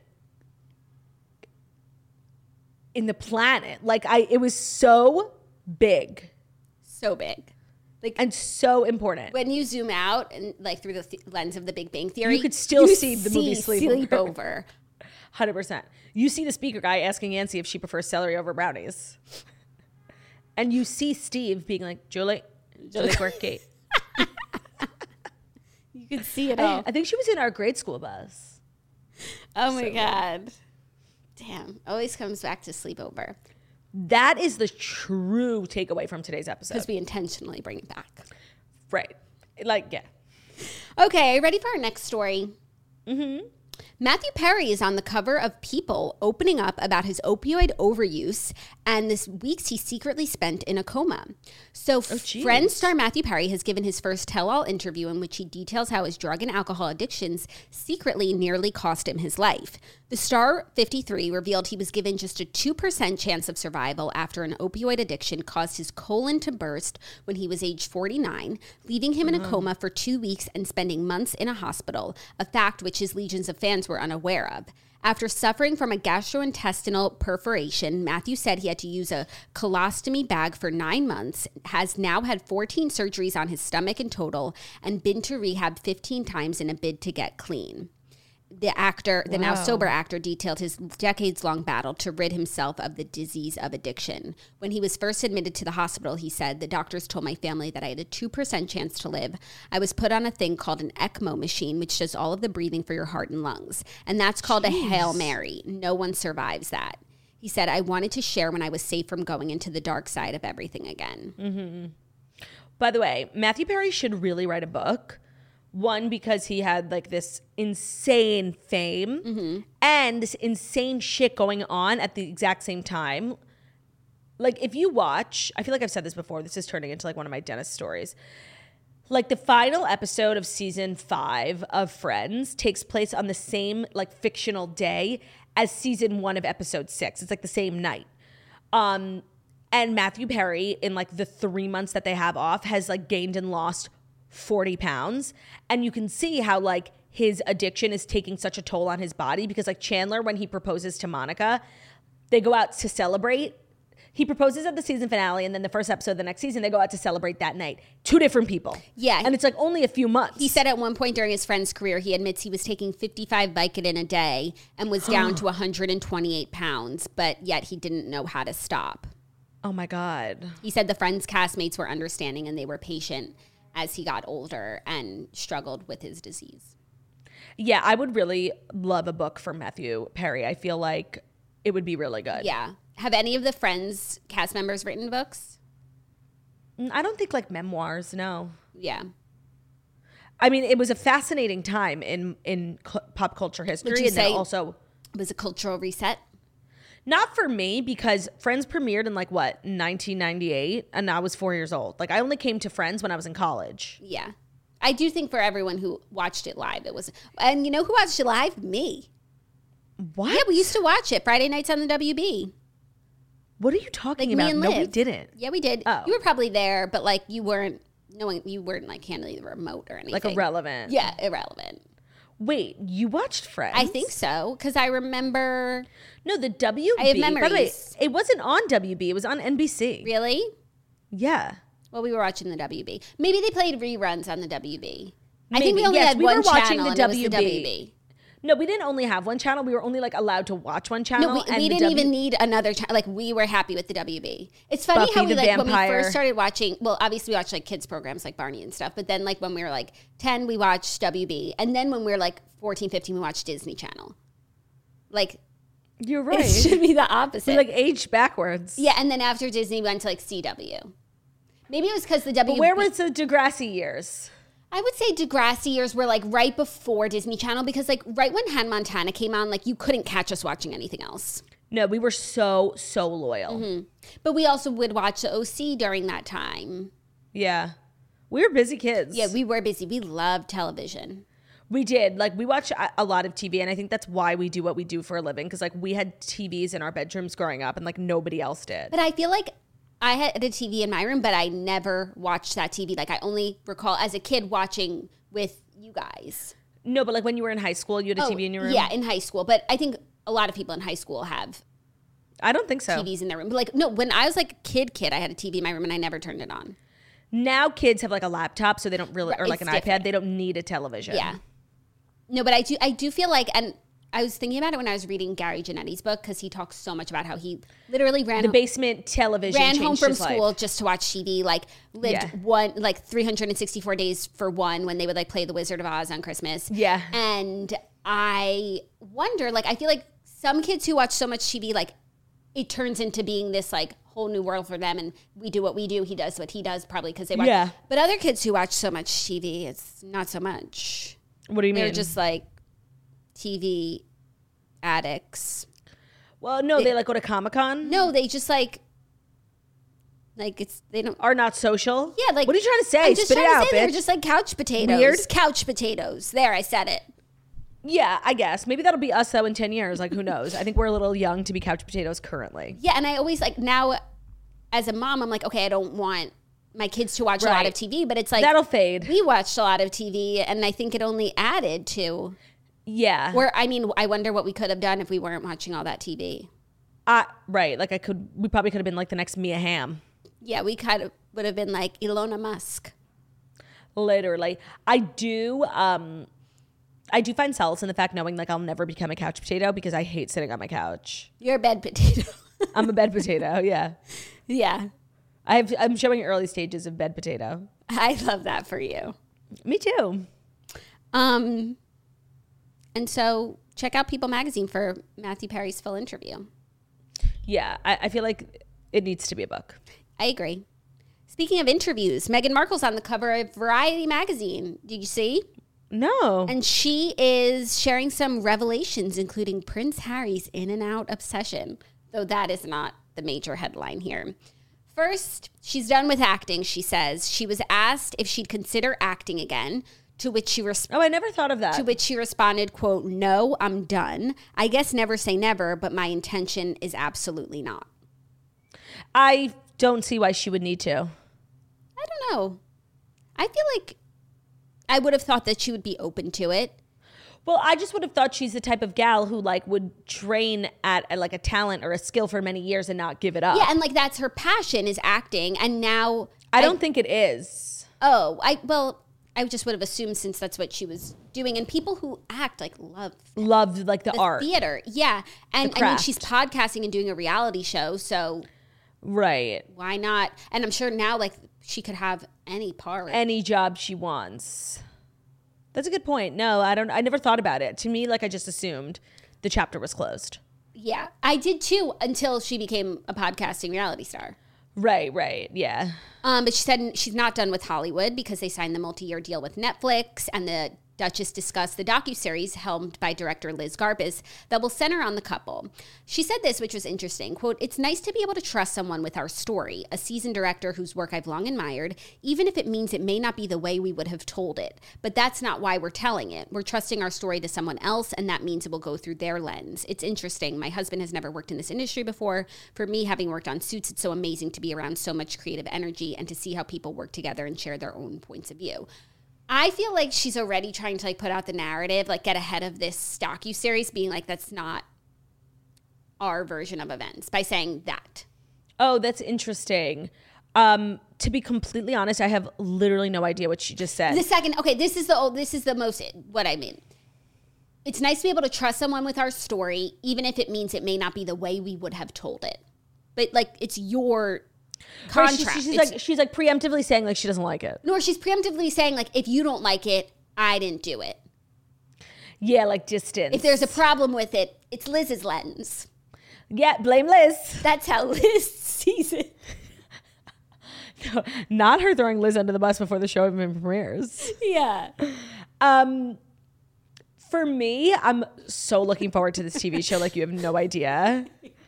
in the planet. Like I it was so big So big. Like, and so important. when you zoom out and like through the th- lens of the Big Bang Theory, You could still you see the movie Sleepover. Sleepover. one hundred percent. You see the speaker guy asking Yancy if she prefers celery over brownies. And you see Steve being like, Julie, Julie Quirky. You could see it all. I think she was in our grade school bus. Oh my God. Damn. Always comes back to Sleepover That is the true takeaway from today's episode. because we intentionally bring it back. Right. Like, yeah. Okay, ready for our next story? Mm-hmm. Matthew Perry is on the cover of People opening up about his opioid overuse and this weeks he secretly spent in a coma. So Oh, Friends star Matthew Perry has given his first tell-all interview in which he details how his drug and alcohol addictions secretly nearly cost him his life. The star, fifty-three, revealed he was given just a two percent chance of survival after an opioid addiction caused his colon to burst when he was age forty-nine, leaving him in a coma for two weeks and spending months in a hospital, a fact which his legions of fans were unaware of. After suffering from a gastrointestinal perforation, Matthew said he had to use a colostomy bag for nine months, has now had fourteen surgeries on his stomach in total, and been to rehab fifteen times in a bid to get clean. The actor, the now sober actor, detailed his decades-long battle to rid himself of the disease of addiction. When he was first admitted to the hospital, he said, "The doctors told my family that I had a two percent chance to live. I was put on a thing called an ECMO machine, which does all of the breathing for your heart and lungs. And that's called Jeez. a Hail Mary. No one survives that." He said, "I wanted to share when I was safe from going into the dark side of everything again." Mm-hmm. By the way, Matthew Perry should really write a book. One, because he had like this insane fame mm-hmm. and this insane shit going on at the exact same time. Like if you watch, I feel like I've said this before, this is turning into like one of my dentist stories. Like the final episode of season five of Friends takes place on the same like fictional day as season one of episode six. It's like the same night. Um, and Matthew Perry, in like the three months that they have off, has like gained and lost forty pounds. And you can see how like his addiction is taking such a toll on his body because like Chandler, when he proposes to Monica, they go out to celebrate. He proposes at the season finale, and then the first episode of the next season, they go out to celebrate that night. Two different people. Yeah. And it's like only a few months. He said at one point during his friend's career, he admits he was taking fifty-five Vicodin a day and was down to one hundred twenty-eight pounds, but yet he didn't know how to stop. Oh my God. He said the Friends castmates were understanding and they were patient as he got older and struggled with his disease. Yeah, I would really love a book for Matthew Perry. I feel like it would be really good. Yeah. Have any of the Friends cast members written books? I don't think like memoirs, no. Yeah. I mean, it was a fascinating time in in cl- pop culture history. Would you and say then also it was a cultural reset? Not for me, because Friends premiered in like what, nineteen ninety-eight, and I was four years old. Like I only came to Friends when I was in college. Yeah. I do think for everyone who watched it live, it was, and you know who watched it live? Me. What? Yeah, we used to watch it Friday nights on the W B. What are you talking Like me about? and No, Liv. we didn't. Yeah, we did. Oh. You were probably there, but like you weren't knowing, you weren't like handling the remote or anything. Like irrelevant. Yeah, irrelevant. Wait, you watched Friends? I think so, because I remember. No, the W B. I have By the way, memories. it wasn't on W B. It was on N B C. Really? Yeah. Well, we were watching the W B. Maybe they played reruns on the W B. I Maybe. think we only Yes, had we one were watching channel the and it was the W B. W B. No, we didn't only have one channel. We were only like allowed to watch one channel. No, we, and we the didn't W- even need another channel. Like we were happy with the W B. It's funny Buffy how we the like when we Vampire. first started watching. Well, obviously we watched like kids programs like Barney and stuff. But then like when we were like ten, we watched W B, and then when we were like fourteen, fifteen, we watched Disney Channel. Like You're right. it should be the opposite. We like aged backwards. Yeah, and then after Disney, we went to like C W. Maybe it was because the W B. But where was the Degrassi years? I would say Degrassi years were like right before Disney Channel, because like right when Hannah Montana came on, like you couldn't catch us watching anything else. No, we were so, so loyal. Mm-hmm. But we also would watch the O C during that time. Yeah. We were busy kids. Yeah, we were busy. We loved television. We did. Like, we watch a- a lot of T V, and I think that's why we do what we do for a living, because, like, we had T Vs in our bedrooms growing up, and, like, nobody else did. But I feel like I had a T V in my room, but I never watched that T V. Like, I only recall as a kid watching with you guys. No, but, like, when you were in high school, you had a Oh, T V in your room? Yeah, in high school. But I think a lot of people in high school have I don't think so. T Vs in their room. But, like, no, when I was, like, kid, kid, I had a T V in my room, and I never turned it on. Now kids have, like, a laptop, so they don't really, or, like, It's an different. iPad. They don't need a television. Yeah. No, but I do I do feel like, and I was thinking about it when I was reading Gary Janetti's book, because he talks so much about how he literally ran The home, basement television ran home changed from his life. school just to watch T V, like lived Yeah. one like three hundred sixty-four days for one when they would like play The Wizard of Oz on Christmas. Yeah. And I wonder, like I feel like some kids who watch so much T V, like it turns into being this like whole new world for them, and we do what we do, he does what he does, probably because they watch. Yeah. But other kids who watch so much T V, it's not so much. What do you mean? They're just like T V addicts. Well, no, they, they like go to Comic-Con. No, they just like, like it's they don't are not social. Yeah, like what are you trying to say? I'm just Spit trying it to out, say bitch. they're just like couch potatoes. Weird. Couch potatoes. There, I said it. Yeah, I guess maybe that'll be us though in ten years. Like who knows? I think we're a little young to be couch potatoes currently. Yeah, and I always like now, as a mom, I'm like, okay, I don't want my kids to watch Right. a lot of T V, but it's like That'll fade. We watched a lot of T V, and I think it only added to. Yeah. Where I mean, I wonder what we could have done if we weren't watching all that T V. Uh, right. Like I could, we probably could have been like the next Mia Hamm. Yeah, we kind of would have been like Elon Musk. Literally. I do, um, I do find solace in the fact knowing like I'll never become a couch potato because I hate sitting on my couch. You're a bed potato. I'm a bed potato. Yeah. Yeah. I have, I'm showing early stages of bed potato. I love that for you. Me too. Um, and so check out People Magazine for Matthew Perry's full interview. Yeah. I, I feel like it needs to be a book. I agree. Speaking of interviews, Meghan Markle's on the cover of Variety magazine. Did you see? No. And she is sharing some revelations, including Prince Harry's in and out obsession, though that is not the major headline here. First, she's done with acting, she says. She was asked if she'd consider acting again, to which she res- Oh, I never thought of that. to which she responded, quote, "No, I'm done. I guess never say never, but my intention is absolutely not." I don't see why she would need to. I don't know. I feel like I would have thought that she would be open to it. Well, I just would have thought she's the type of gal who like would train at, at like a talent or a skill for many years and not give it up. Yeah, and like that's her passion is acting, and now I don't think it is. Oh, I well, I just would have assumed since that's what she was doing, and people who act like love Loved like the, the art. theater, yeah, and The I mean craft. she's podcasting and doing a reality show, so Right. why not? And I'm sure now like she could have any part. Any job she wants. That's a good point. No, I don't I never thought about it. To me, like I just assumed the chapter was closed. Yeah, I did too until she became a podcasting reality star. Right, right. Yeah. Um, but she said she's not done with Hollywood because they signed the multi-year deal with Netflix, and the Duchess discussed the docuseries helmed by director Liz Garbus that will center on the couple. She said this, which was interesting, quote, "It's nice to be able to trust someone with our story, a seasoned director whose work I've long admired, even if it means it may not be the way we would have told it. But that's not why we're telling it. We're trusting our story to someone else, and that means it will go through their lens. It's interesting. My husband has never worked in this industry before. For me, having worked on Suits, it's so amazing to be around so much creative energy and to see how people work together and share their own points of view." I feel like she's already trying to like put out the narrative, like get ahead of this docuseries, being like, that's not our version of events by saying that. Oh, that's interesting. Um, to be completely honest, I have literally no idea what she just said. The second, okay, this is the oh, this is the most what I mean. It's nice to be able to trust someone with our story, even if it means it may not be the way we would have told it. But like, it's your Right, contract. she's, she's It's- like she's like preemptively saying like she doesn't like it. nor she's preemptively saying like, if you don't like it, I didn't do it. Yeah, like distance. If there's a problem with it, it's Liz's lens. Yeah, blame Liz. That's how Liz sees it. No, not her throwing Liz under the bus before the show even premieres. Yeah. Um, for me, I'm so looking forward to this T V show. Like you have no idea.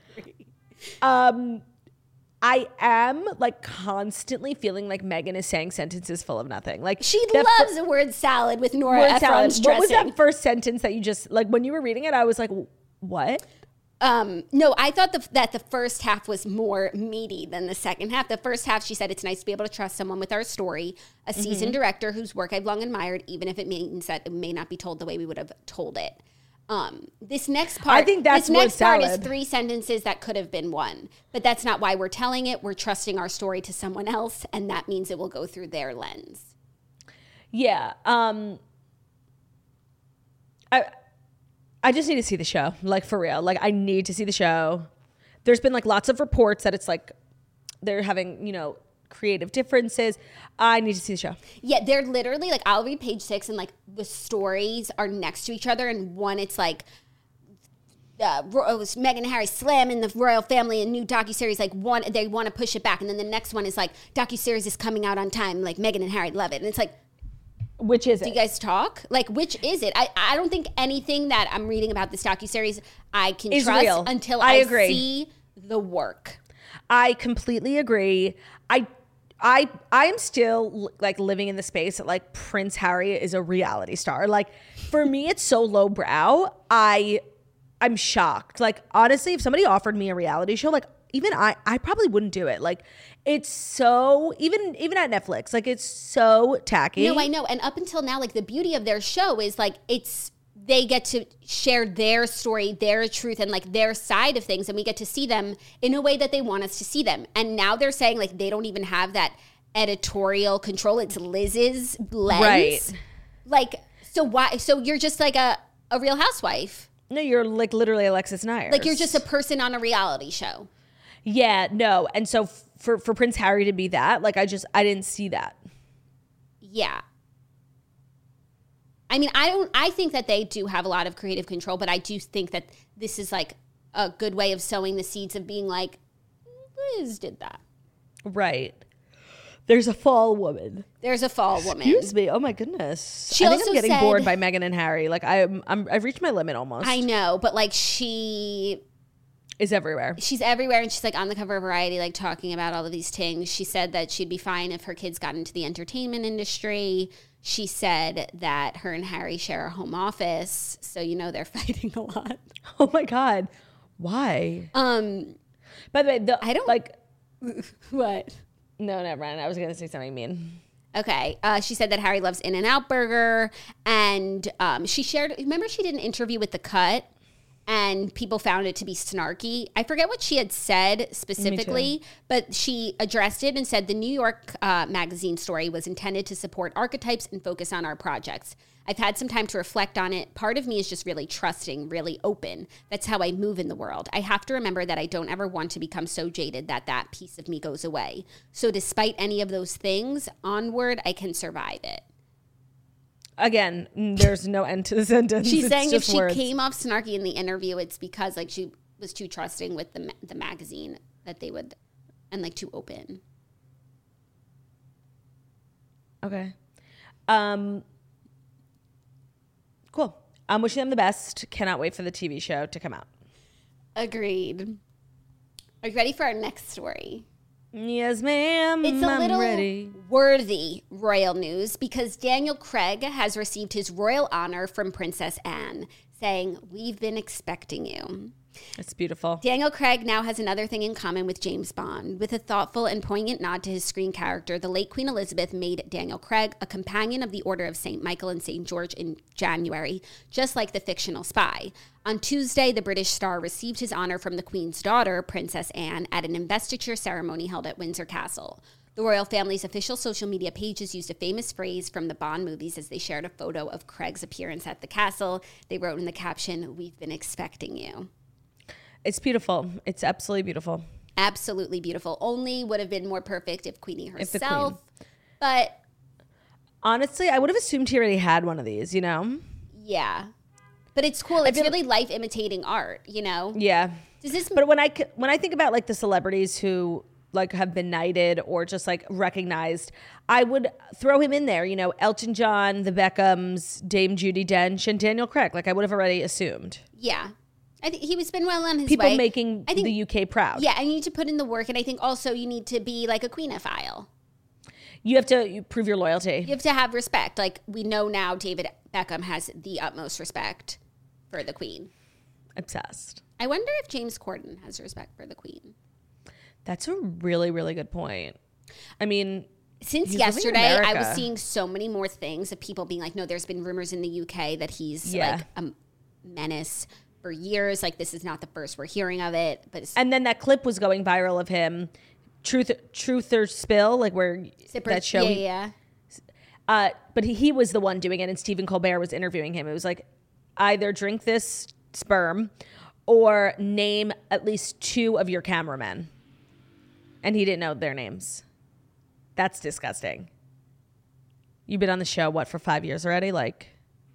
Um, I am like constantly feeling like Meghan is saying sentences full of nothing. Like She that fir- loves a word salad with Nora word Ephron's salad. What was dressing. that first sentence that you just like when you were reading it? I was like, what? Um, no, I thought the, that the first half was more meaty than the second half. The first half, she said, it's nice to be able to trust someone with our story, a seasoned Mm-hmm. director whose work I've long admired, even if it means that it may not be told the way we would have told it. Um, this next part, I think that's this next word part is salad. three sentences that could have been one, but that's not why we're telling it. We're trusting our story to someone else, and that means it will go through their lens. Yeah. Um, I I just need to see the show, like for real. Like I need to see the show. There's been like lots of reports that it's like they're having, you know, creative differences. I need to see the show. Yeah, they're literally like, I'll read page six and like the stories are next to each other. And one, it's like, uh, Ro- it was Meghan and Harry slamming the royal family and new docuseries. Like one, they want to push it back. And then the next one is like, docuseries is coming out on time. Like Meghan and Harry love it. And it's like, Which is Do it? you guys talk? Like, which is it? I, I don't think anything that I'm reading about this docuseries I can Is trust real. until I I, agree. see the work. I completely agree. I I I am still like living in the space that like Prince Harry is a reality star. Like for me, it's so lowbrow. I I'm shocked. Like honestly, if somebody offered me a reality show, like even I I probably wouldn't do it. Like it's so even even at Netflix, like it's so tacky. No, I know. And up until now, like the beauty of their show is like it's they get to share their story, their truth, and like their side of things, and we get to see them in a way that they want us to see them. And now they're saying like they don't even have that editorial control. It's Liz's lens. Right. Like, so why? So you're just like a, a Real Housewife. No, you're like literally Alexis Nyers. Like you're just a person on a reality show. Yeah, no. And so f- for for Prince Harry to be that, like I just I didn't see that. Yeah. I mean, I don't I think that they do have a lot of creative control, but I do think that this is like a good way of sowing the seeds of being like, Liz did that. Right. There's a fall woman. There's a fall woman. Excuse me. Oh my goodness. She I think also I'm getting said- bored by Meghan and Harry. Like I'm, I'm I've reached my limit almost. I know, but like she Is everywhere. she's everywhere, and she's like on the cover of Variety, like talking about all of these things. She said that she'd be fine if her kids got into the entertainment industry. She said that her and Harry share a home office, so you know they're fighting a lot. Oh my God. Why? Um, By the way, the, I don't- like. what? No, never mind. I was gonna say something mean. Okay. Uh, she said that Harry loves In-N-Out Burger, and um, she shared. Remember, she did an interview with The Cut, and people found it to be snarky. I forget what she had said specifically, but she addressed it and said the New York uh, Magazine story was intended to support archetypes and focus on our projects. I've had some time to reflect on it. Part of me is just really trusting, really open. That's how I move in the world. I have to remember that I don't ever want to become so jaded that that piece of me goes away. So despite any of those things, onward, I can survive it. Again, there's no end to the sentence. She's It's saying if just she words. came off snarky in the interview, it's because like she was too trusting with the ma- the magazine that they would, and like too open. Okay. Um. Cool. I'm wishing them the best. Cannot wait for the T V show to come out. Agreed. Are you ready for our next story? Yes, ma'am. It's a I'm little ready. worthy royal news because Daniel Craig has received his royal honor from Princess Anne, saying, "We've been expecting you." It's beautiful. Daniel Craig now has another thing in common with James Bond. With a thoughtful and poignant nod to his screen character, the late Queen Elizabeth made Daniel Craig a companion of the Order of Saint Michael and Saint George in January, just like the fictional spy. On Tuesday, the British star received his honor from the Queen's daughter, Princess Anne, at an investiture ceremony held at Windsor Castle. The royal family's official social media pages used a famous phrase from the Bond movies as they shared a photo of Craig's appearance at the castle. They wrote in the caption, "We've been expecting you." It's beautiful. It's absolutely beautiful. Absolutely beautiful. Only would have been more perfect if Queenie If the herself. But Honestly, I would have assumed he already had one of these, you know? yeah. But it's cool. It's feel- really life imitating art, you know? Yeah. Does this But when I c- when I think about like the celebrities who like have been knighted or just like recognized, I would throw him in there. You know, Elton John, the Beckhams, Dame Judi Dench, and Daniel Craig. Like I would have already assumed. yeah. I think he was been well on his People way. making I think, the U K proud. Yeah, and you need to put in the work, and I think also you need to be like a queenophile. You have to you prove your loyalty. You have to have respect. Like we know now David Beckham has the utmost respect for the Queen. Obsessed. I wonder if James Corden has respect for the Queen. That's a really, really good point. I mean, Since He's living in yesterday, I was America. seing so many more things of people being like, no, there's been rumors in the U K that he's Yeah. like a menace for years. Like, this is not the first we're hearing of it. But it's, and then that clip was going viral of him, truth, truth or spill, like where Zipper- that show. yeah, he- yeah. Uh, but he, he was the one doing it, and Stephen Colbert was interviewing him. It was like, either drink this sperm or name at least two of your cameramen. And he didn't know their names. That's disgusting. You've been on the show, what, for five years already? Like,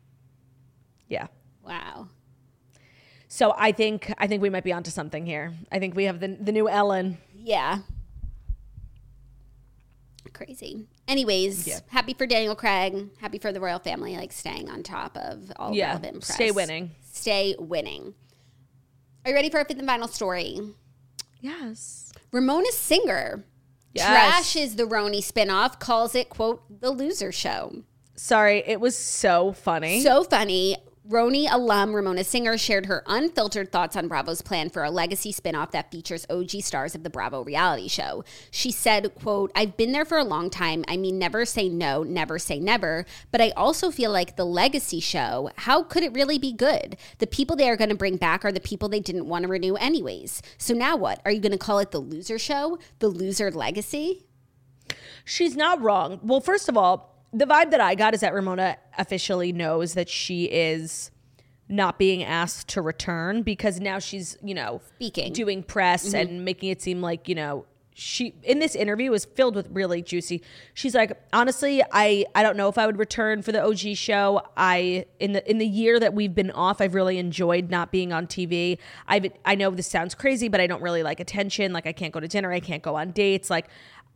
yeah. Wow. So I think I think we might be onto something here. I think we have the the new Ellen. Yeah. crazy. Anyways, Yeah. happy for Daniel Craig. Happy for the royal family, like staying on top of all Yeah, relevant press. stay winning. Stay winning. Are you ready for our fifth and final story? Yes. Ramona Singer Yes. trashes the Roni spinoff, calls it, quote, the loser show. Sorry, it was so funny. So funny. Roni alum Ramona Singer shared her unfiltered thoughts on Bravo's plan for a legacy spinoff that features O G stars of the Bravo reality show. She said, quote, I've been there for a long time. I mean, never say no, never say never. But I also feel like the legacy show, how could it really be good? The people they are going to bring back are the people they didn't want to renew anyways. So now what? Are you going to call it the loser show? The loser legacy? She's not wrong. Well, first of all, the vibe that I got is that Ramona officially knows that she is not being asked to return because now she's, you know, Speaking. doing press mm-hmm. and making it seem like, you know, she in this interview was filled with really juicy. She's like, honestly, I, I don't know if I would return for the O G show. I in the in the year that we've been off, I've really enjoyed not being on T V. I've I know this sounds crazy, but I don't really like attention. Like I can't go to dinner, I can't go on dates. Like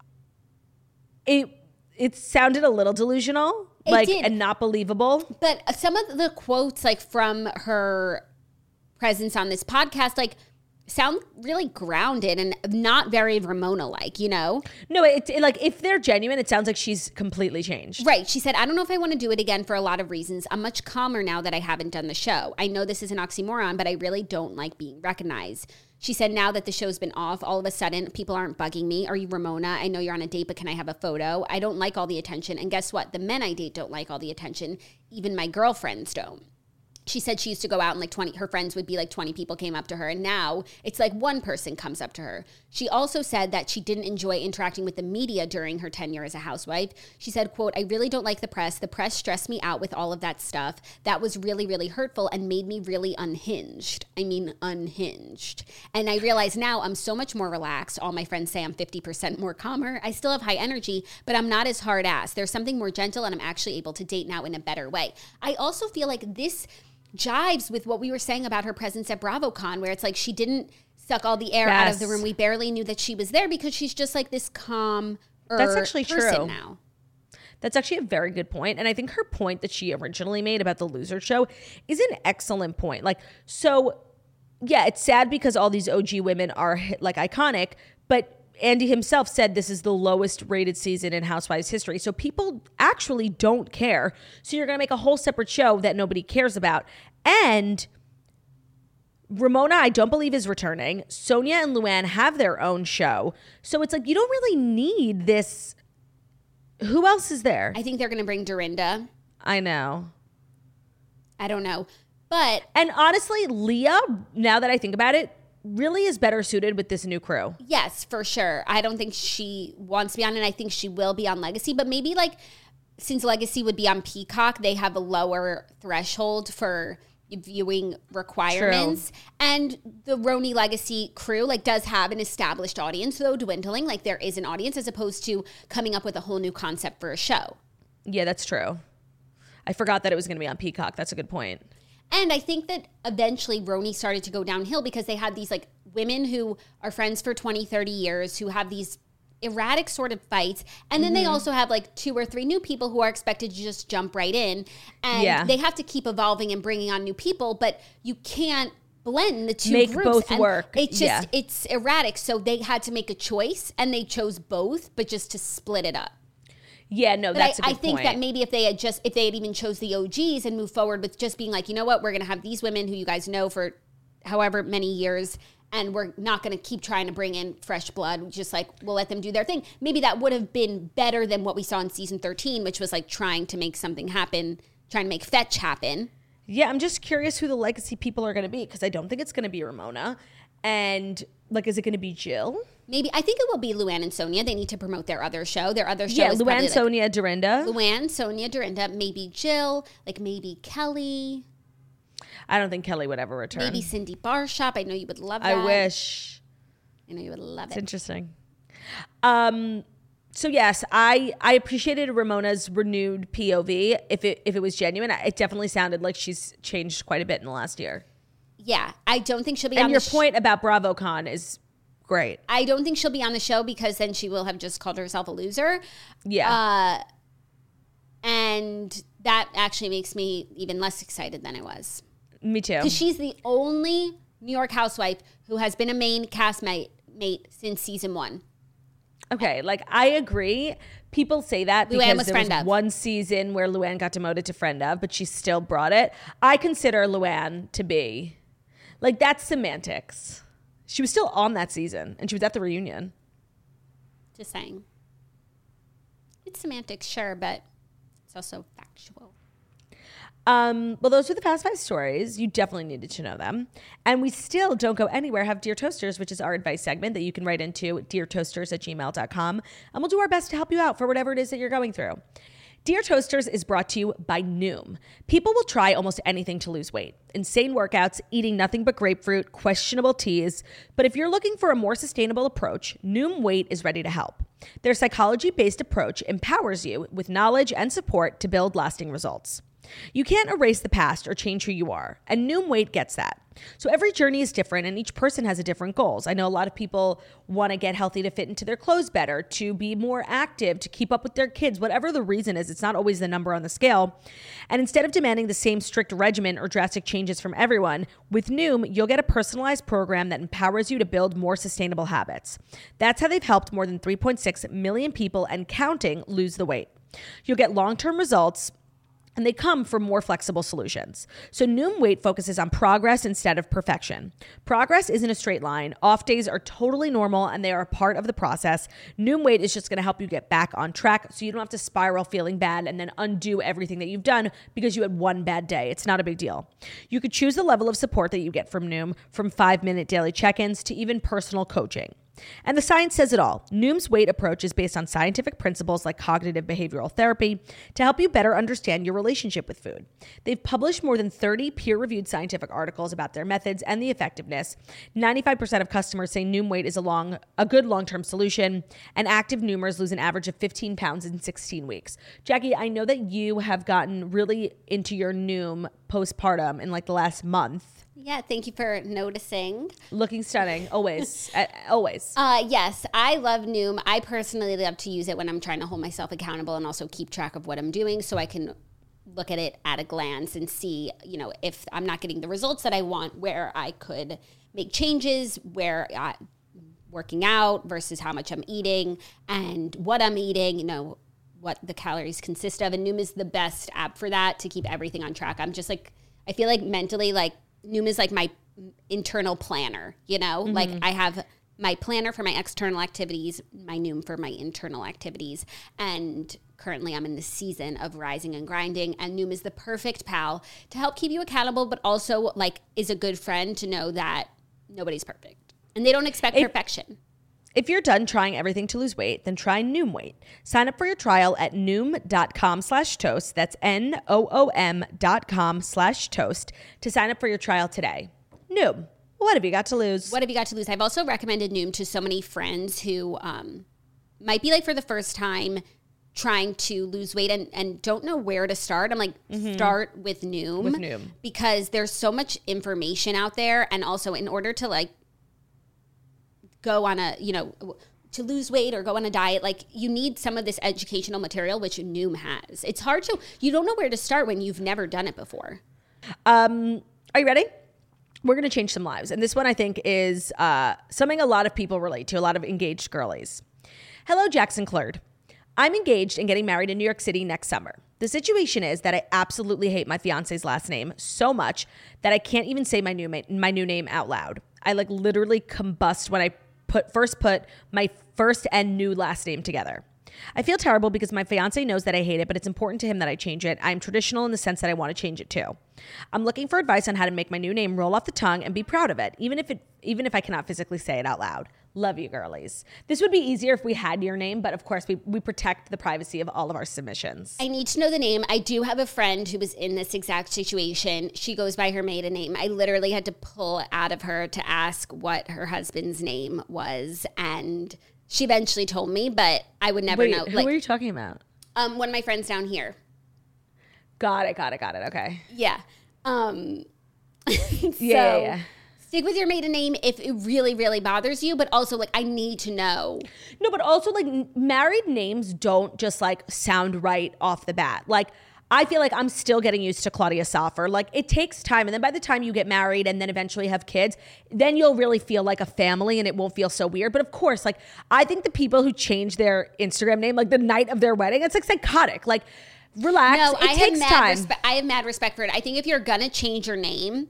it It sounded a little delusional, It like, did. and not believable. But some of the quotes, like from her presence on this podcast, like sound really grounded and not very Ramona-like, you know? No, it, it like if they're genuine, it sounds like she's completely changed. Right. She said, I don't know if I want to do it again for a lot of reasons. I'm much calmer now that I haven't done the show. I know this is an oxymoron, but I really don't like being recognized. She said, now that the show's been off, all of a sudden, people aren't bugging me. Are you Ramona? I know you're on a date, but can I have a photo? I don't like all the attention. And guess what? The men I date don't like all the attention. Even my girlfriends don't. She said she used to go out and like twenty, her friends would be like twenty people came up to her. And now it's like one person comes up to her. She also said that she didn't enjoy interacting with the media during her tenure as a housewife. She said, quote, I really don't like the press. The press stressed me out with all of that stuff. That was really, really hurtful and made me really unhinged. I mean, unhinged. And I realize now I'm so much more relaxed. All my friends say I'm fifty percent more calmer. I still have high energy, but I'm not as hard ass. There's something more gentle and I'm actually able to date now in a better way. I also feel like this jives with what we were saying about her presence at BravoCon, where it's like she didn't suck all the air yes. out of the room. We barely knew that she was there because she's just like this calm That's actually person true. now. That's actually a very good point. And I think her point that she originally made about the loser show is an excellent point. Like, so yeah, it's sad because all these O G women are like iconic, but Andy himself said this is the lowest rated season in Housewives history. So people actually don't care. So you're going to make a whole separate show that nobody cares about. And Ramona, I don't believe, is returning. Sonia and Luann have their own show. So it's like, you don't really need this. Who else is there? I think they're going to bring Dorinda. I know. I don't know. But And honestly, Leah, now that I think about it, really is better suited with this new crew. yes, for sure. I don't think she wants to be on, and I think she will be on Legacy. But maybe like since Legacy would be on Peacock, they have a lower threshold for viewing requirements. True. And the Roni Legacy crew like does have an established audience, though dwindling. Like there is an audience as opposed to coming up with a whole new concept for a show. Yeah, that's true. I forgot that it was going to be on Peacock. That's a good point. And I think that eventually Roni started to go downhill because they had these like women who are friends for twenty, thirty years who have these erratic sort of fights. And then mm-hmm. they also have like two or three new people who are expected to just jump right in. And yeah. they have to keep evolving and bringing on new people, but you can't blend the two make groups. both and work. It's just, yeah. it's erratic. So they had to make a choice and they chose both, but just to split it up. Yeah, no, but that's I, a good I think point. that maybe if they had just, if they had even chose the O Gs and moved forward with just being like, you know what, we're going to have these women who you guys know for however many years, and we're not going to keep trying to bring in fresh blood, just like we'll let them do their thing. Maybe that would have been better than what we saw in season thirteen, which was like trying to make something happen, trying to make fetch happen. Yeah, I'm just curious who the legacy people are going to be, because I don't think it's going to be Ramona. And like, is it going to be Jill? Maybe. I think it will be Luann and Sonia. They need to promote their other show. Their other show yeah, is Luann, probably Sonia, like Dorinda. Luann, Sonia, Dorinda. Maybe Jill. Like maybe Kelly. I don't think Kelly would ever return. Maybe Cindy Barshop. I know you would love that. I wish. I know you would love it's it. It's interesting. Um. So yes, I I appreciated Ramona's renewed P O V. If it if it was genuine, it definitely sounded like she's changed quite a bit in the last year. Yeah, I don't think she'll be and on your the sh- point about BravoCon is Great. I don't think she'll be on the show because then she will have just called herself a loser. Yeah. Uh, and that actually makes me even less excited than I was. Me too. Because she's the only New York housewife who has been a main castmate mate since season one. Okay, like I agree. People say that because Luann was there friend was of. one season where Luann got demoted to friend of, but she still brought it. I consider Luann to be, like, that's semantics. She was still on that season, and she was at the reunion. Just saying. It's semantics, sure, but it's also factual. Um, well, those were the Fast Five stories. You definitely needed to know them. And we still don't go anywhere, have Dear Toasters, which is our advice segment that you can write into dear toasters at gmail dot com. And we'll do our best to help you out for whatever it is that you're going through. Dear Toasters is brought to you by Noom. People will try almost anything to lose weight. Insane workouts, eating nothing but grapefruit, questionable teas. But if you're looking for a more sustainable approach, Noom Weight is ready to help. Their psychology-based approach empowers you with knowledge and support to build lasting results. You can't erase the past or change who you are, and Noom Weight gets that. So every journey is different, and each person has a different goals. I know a lot of people want to get healthy to fit into their clothes better, to be more active, to keep up with their kids, whatever the reason is. It's not always the number on the scale. And instead of demanding the same strict regimen or drastic changes from everyone, with Noom, you'll get a personalized program that empowers you to build more sustainable habits. That's how they've helped more than three point six million people and counting lose the weight. You'll get long-term results, and they come from more flexible solutions. So Noom Weight focuses on progress instead of perfection. Progress isn't a straight line. Off days are totally normal, and they are a part of the process. Noom Weight is just gonna help you get back on track so you don't have to spiral feeling bad and then undo everything that you've done because you had one bad day. It's not a big deal. You could choose the level of support that you get from Noom, from five-minute daily check-ins to even personal coaching. And the science says it all. Noom's weight approach is based on scientific principles like cognitive behavioral therapy to help you better understand your relationship with food. They've published more than thirty peer-reviewed scientific articles about their methods and the effectiveness. ninety-five percent of customers say Noom Weight is a, long, a good long-term solution, and active Noomers lose an average of fifteen pounds in sixteen weeks. Jackie, I know that you have gotten really into your Noom postpartum in like the last month. Yeah, thank you for noticing. Looking stunning, always, uh, always. Uh, yes, I love Noom. I personally love to use it when I'm trying to hold myself accountable and also keep track of what I'm doing so I can look at it at a glance and see, you know, if I'm not getting the results that I want, where I could make changes, where I, working out versus how much I'm eating and what I'm eating, you know, what the calories consist of. And Noom is the best app for that, to keep everything on track. I'm just like, I feel like mentally, like, Noom is like my internal planner, you know? Mm-hmm. Like I have my planner for my external activities, my Noom for my internal activities. And currently I'm in the season of rising and grinding, and Noom is the perfect pal to help keep you accountable, but also like is a good friend to know that nobody's perfect and they don't expect it- perfection. If you're done trying everything to lose weight, then try Noom Weight. Sign up for your trial at noom.com slash toast. That's N-O-O-M dot com slash toast to sign up for your trial today. Noom. What have you got to lose? What have you got to lose? I've also recommended Noom to so many friends who um, might be like for the first time trying to lose weight and, and don't know where to start. I'm like, mm-hmm. start with Noom. With Noom. Because there's so much information out there. And also in order to like, go on a, you know, to lose weight or go on a diet, like you need some of this educational material, which Noom has. It's hard to, you don't know where to start when you've never done it before. Um, are you ready? We're going to change some lives. And this one I think is uh, something a lot of people relate to, a lot of engaged girlies. Hello, Jackson Clurd. I'm engaged and getting married in New York City next summer. The situation is that I absolutely hate my fiance's last name so much that I can't even say my new, ma- my new name out loud. I like literally combust when I Put first put my first and new last name together. I feel terrible because my fiance knows that I hate it, but it's important to him that I change it. I'm traditional in the sense that I want to change it too. I'm looking for advice on how to make my new name roll off the tongue and be proud of it, even if it even if I cannot physically say it out loud. Love you, girlies. This would be easier if we had your name, but of course we, we protect the privacy of all of our submissions. I need to know the name. I do have a friend who was in this exact situation. She goes by her maiden name. I literally had to pull out of her to ask what her husband's name was, and she eventually told me, but I would never Wait, know. Who like, are you talking about? Um, one of my friends down here. Got it, got it, got it. Okay. Yeah. Um, so, yeah, yeah, yeah. Stick with your maiden name if it really, really bothers you, but also like I need to know. No, but also like n- married names don't just like sound right off the bat. Like I feel like I'm still getting used to Claudia Soffer. Like it takes time. And then by the time you get married and then eventually have kids, then you'll really feel like a family and it won't feel so weird. But of course, like I think the people who change their Instagram name like the night of their wedding, it's like psychotic. Like relax. No, it I takes have mad time. respe- I have mad respect for it. I think if you're gonna change your name,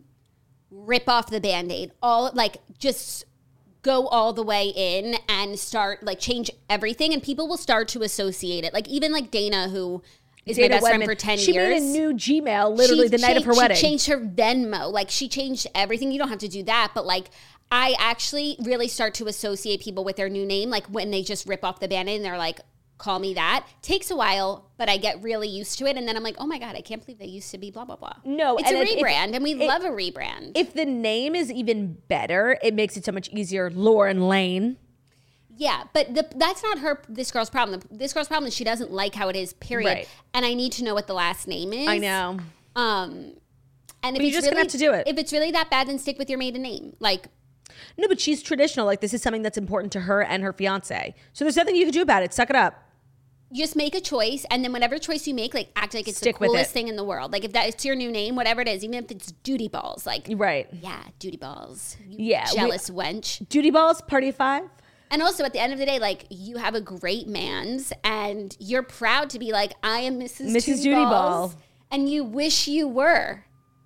rip off the Band-Aid. All like just go all the way in and start like change everything, and people will start to associate it. Like even like Dana, who is Dana my best Wedman, friend for ten she years. made a new Gmail literally She the night of her changed- wedding. She changed her Venmo. Like she changed everything. You don't have to do that, but like I actually really start to associate people with their new name, like when they just rip off the Band-Aid and they're like, call me that. Takes a while, but I get really used to it. And then I'm like, oh my God, I can't believe they used to be blah, blah, blah. No, it's and a it- it- rebrand, and we it- love a rebrand. If the name is even better, it makes it so much easier. Lauren Lane. Yeah, but the, that's not her. This girl's problem. This girl's problem is she doesn't like how it is. Period. Right. And I need to know what the last name is. I know. Um, and if But you're it's just really, gonna have to do it. If it's really that bad, then stick with your maiden name. Like, No, but she's traditional. Like this is something that's important to her and her fiance. So there's nothing you can do about it. Suck it up. just make a choice, and then whatever choice you make, like act like it's Stick the with coolest it. thing in the world. Like if that it's your new name, whatever it is, even if it's Duty Balls, like Right. yeah, Duty Balls. You Yeah, we- jealous wench. Duty balls, party of five. And also at the end of the day, like you have a great man's, and you're proud to be like, I am Missus Missus Duty, Duty Balls, Ball. and you wish you were.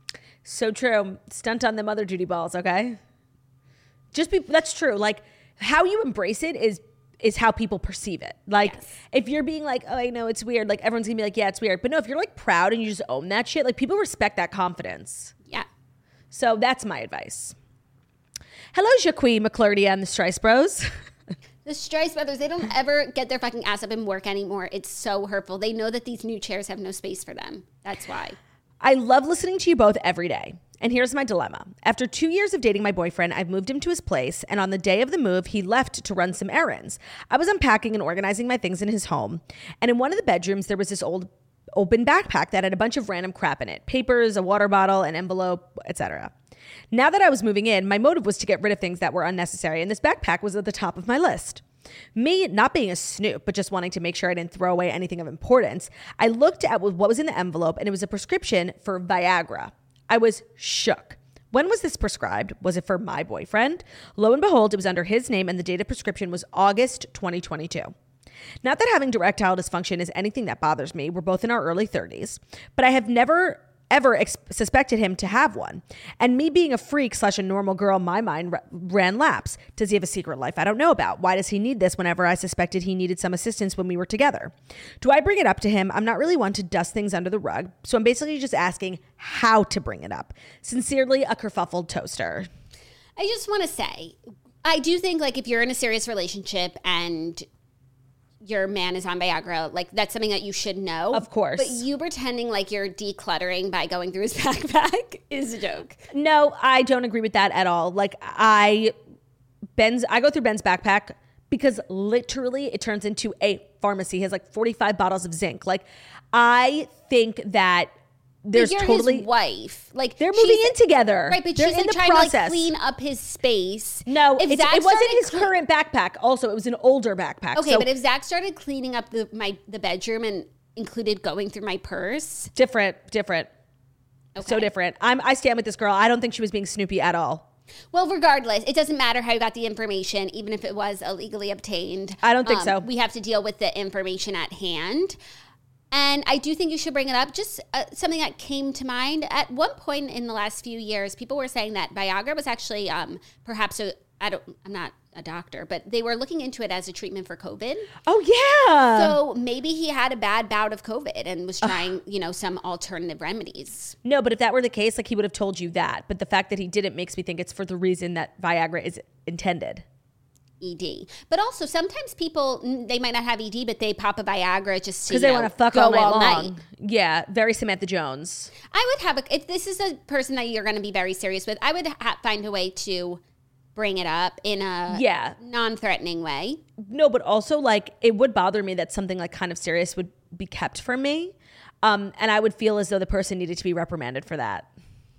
So true. Stunt on them other duty balls, okay? Just be that's true. Like how you embrace it is is how people perceive it. Like Yes. if you're being like, oh, I know it's weird, like everyone's gonna be like, yeah, it's weird. But no, if you're like proud and you just own that shit, like people respect that confidence. Yeah. So that's my advice. Hello, Jaquie McClurdy and the Strice Bros. The Strice brothers, they don't ever get their fucking ass up and work anymore. It's so hurtful. They know that these new chairs have no space for them. That's why. I love listening to you both every day. And here's my dilemma. After two years of dating my boyfriend, I've moved him to his place, and on the day of the move, he left to run some errands. I was unpacking and organizing my things in his home, and in one of the bedrooms, there was this old open backpack that had a bunch of random crap in it. Papers, a water bottle, an envelope, et cetera. Now that I was moving in, my motive was to get rid of things that were unnecessary, and this backpack was at the top of my list. Me not being a snoop, but just wanting to make sure I didn't throw away anything of importance, I looked at what was in the envelope, and it was a prescription for Viagra. I was shook. When was this prescribed? Was it for my boyfriend? Lo and behold, it was under his name, and the date of prescription was August twenty twenty-two. Not that having erectile dysfunction is anything that bothers me. We're both in our early thirties, but I have never ever ex- suspected him to have one. And me being a freak slash a normal girl, my mind r- ran laps. Does he have a secret life I don't know about? Why does he need this whenever I suspected he needed some assistance when we were together? Do I bring it up to him? I'm not really one to dust things under the rug, so I'm basically just asking how to bring it up. Sincerely, a kerfuffled toaster. I just want to say, I do think like if you're in a serious relationship and your man is on Viagra, like that's something that you should know. Of course. But you pretending like you're decluttering by going through his backpack is a joke. No, I don't agree with that at all. Like I, Ben's, I go through Ben's backpack because literally it turns into a pharmacy. He has like forty-five bottles of zinc. Like I think that there's But you're totally his wife. Like they're moving she's- in together. Right, but they're she's in like the trying process. to like clean up his space. No, If it's, Zach it wasn't started his cle- current backpack. Also, it was an older backpack. Okay, so but if Zach started cleaning up the my the bedroom and included going through my purse, different, different, so Okay. different. I'm I stand with this girl. I don't think she was being snoopy at all. well, regardless, it doesn't matter how you got the information, even if it was illegally obtained. I don't think Um, so. We have to deal with the information at hand. And I do think you should bring it up. Just uh, something that came to mind. At one point in the last few years, people were saying that Viagra was actually um, perhaps a, I don't, I'm not a doctor, but they were looking into it as a treatment for COVID. Oh yeah. So maybe he had a bad bout of COVID and was trying, you know, some alternative remedies. No, but if that were the case, like he would have told you that. But the fact that he didn't makes me think it's for the reason that Viagra is intended. E D. But also sometimes people, mm, they might not have E D, but they pop a Viagra just to, Because you they know, want to fuck go all night long. night. Yeah, very Samantha Jones. I would have a, if this is a person that you're going to be very serious with, I would ha- find a way to bring it up in a Yeah. non-threatening way. No, but also like it would bother me that something like kind of serious would be kept from me. Um, and I would feel as though the person needed to be reprimanded for that.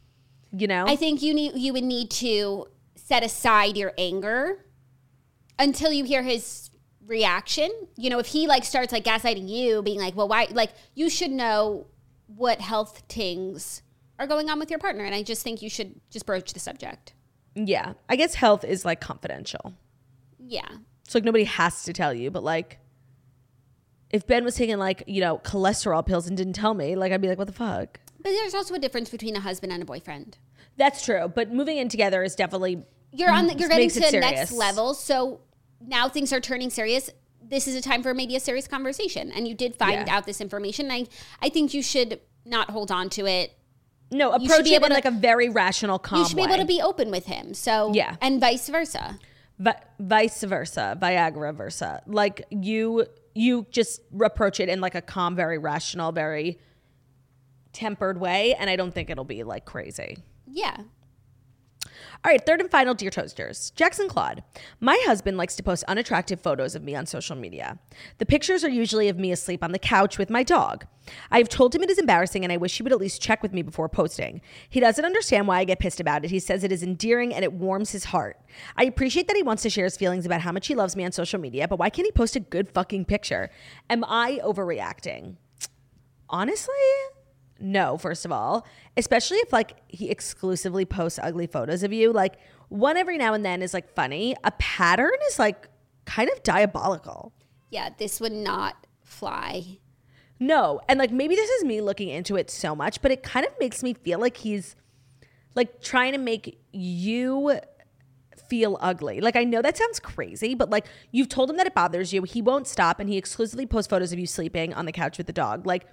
you know? I think you need you would need to set aside your anger until you hear his reaction. You know, if he like starts like gaslighting you, being like, well, why? Like, you should know what health things are going on with your partner. And I just think you should just broach the subject. Yeah. I guess health is like confidential. Yeah. So like nobody has to tell you, but like if Ben was taking like, you know, cholesterol pills and didn't tell me, like I'd be like, what the fuck? But there's also a difference between a husband and a boyfriend. That's true. But moving in together is definitely You're on the, you're getting makes to it the next serious. level. So now things are turning serious. This is a time for maybe a serious conversation. And you did find Yeah. out this information. I I think you should not hold on to it. No, You should approach be it able in to- like a very rational, calm You should be able way. to be open with him. So Yeah. and vice versa. Vi- vice versa, Viagra versa. Like you, you just approach it in like a calm, very rational, very tempered way, and I don't think it'll be like crazy. Yeah. All right, third and final, Dear Toasters. Jackson Claude. My husband likes to post unattractive photos of me on social media. The pictures are usually of me asleep on the couch with my dog. I have told him it is embarrassing and I wish he would at least check with me before posting. He doesn't understand why I get pissed about it. He says it is endearing and it warms his heart. I appreciate that he wants to share his feelings about how much he loves me on social media, but why can't he post a good fucking picture? Am I overreacting? Honestly, no, first of all, especially if like he exclusively posts ugly photos of you. Like one every now and then is like funny. A pattern is like kind of diabolical. Yeah, this would not fly. No. And like maybe this is me looking into it so much, but it kind of makes me feel like he's like trying to make you feel ugly. Like I know that sounds crazy, but like you've told him that it bothers you. He won't stop and he exclusively posts photos of you sleeping on the couch with the dog. Like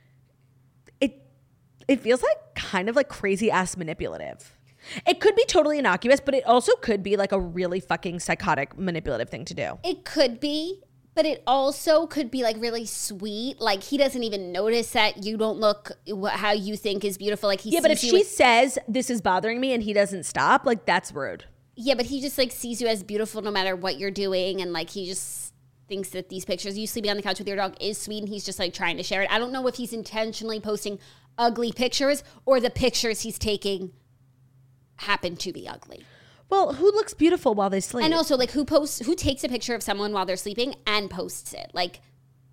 it it feels like kind of like crazy ass manipulative. It could be totally innocuous, but it also could be like a really fucking psychotic manipulative thing to do. It could be, but it also could be like really sweet. Like he doesn't even notice that you don't look wh- how you think is beautiful. Like he Yeah, but if sees you she as- says this is bothering me and he doesn't stop, like that's rude. yeah, but he just like sees you as beautiful no matter what you're doing, and like he just thinks that these pictures you sleeping on the couch with your dog is sweet, and he's just like trying to share it. I don't know if he's intentionally posting ugly pictures or the pictures he's taking happen to be ugly. Well, who looks beautiful while they sleep? And also, like, who posts, who takes a picture of someone while they're sleeping and posts it? Like,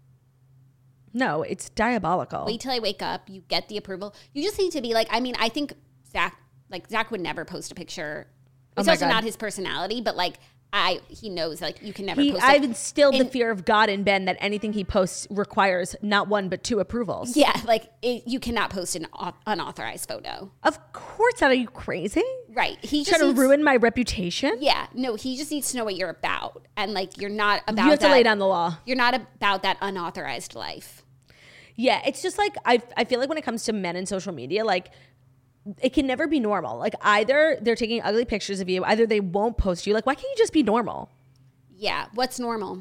no, it's diabolical. wait till I wake up. You get the approval. You just need to be like, I mean, I think Zach, like, Zach would never post a picture. It's my also God. not his personality, but like, I, he knows, like, you can never He, post. I've Like, instilled the and- fear of God in Ben that anything he posts requires not one but two approvals. yeah, like, it, you cannot post an au- unauthorized photo. Of course not. Are you crazy? Right. He just Trying to needs- ruin my reputation? Yeah, no, he just needs to know what you're about. And like, you're not about You have that. to lay down the law. You're not about that unauthorized life. Yeah, it's just like I I feel like when it comes to men and social media, like it can never be normal. Like either they're taking ugly pictures of you, either they won't post you. Like why can't you just be normal? Yeah. What's normal?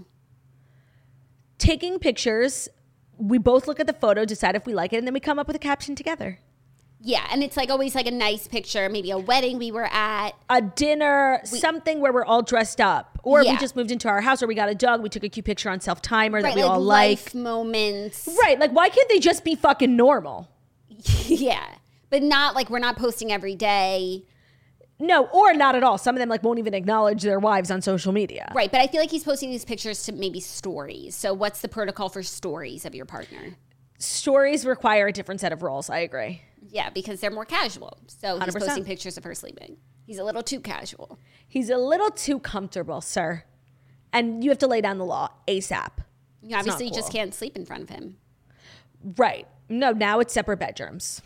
Taking pictures, we both look at the photo, decide if we like it, and then we come up with a caption together. Yeah. And it's like always like a nice picture, maybe a wedding we were at. A dinner, something where we're all dressed up. Or we Yeah. just moved into our house, or we got a dog, we took a cute picture on self-timer that Right, we like all life like. moments. Right, like why can't they just be fucking normal? Yeah. But not like we're not posting every day. No, or not at all. Some of them like won't even acknowledge their wives on social media. Right. But I feel like he's posting these pictures to maybe stories. So what's the protocol for stories of your partner? Stories require a different set of roles. I agree. Yeah, because they're more casual. So he's one hundred percent. posting pictures of her sleeping. He's a little too casual. He's a little too comfortable, sir. And you have to lay down the law ASAP. You obviously cool. just can't sleep in front of him. Right. No, now it's separate bedrooms.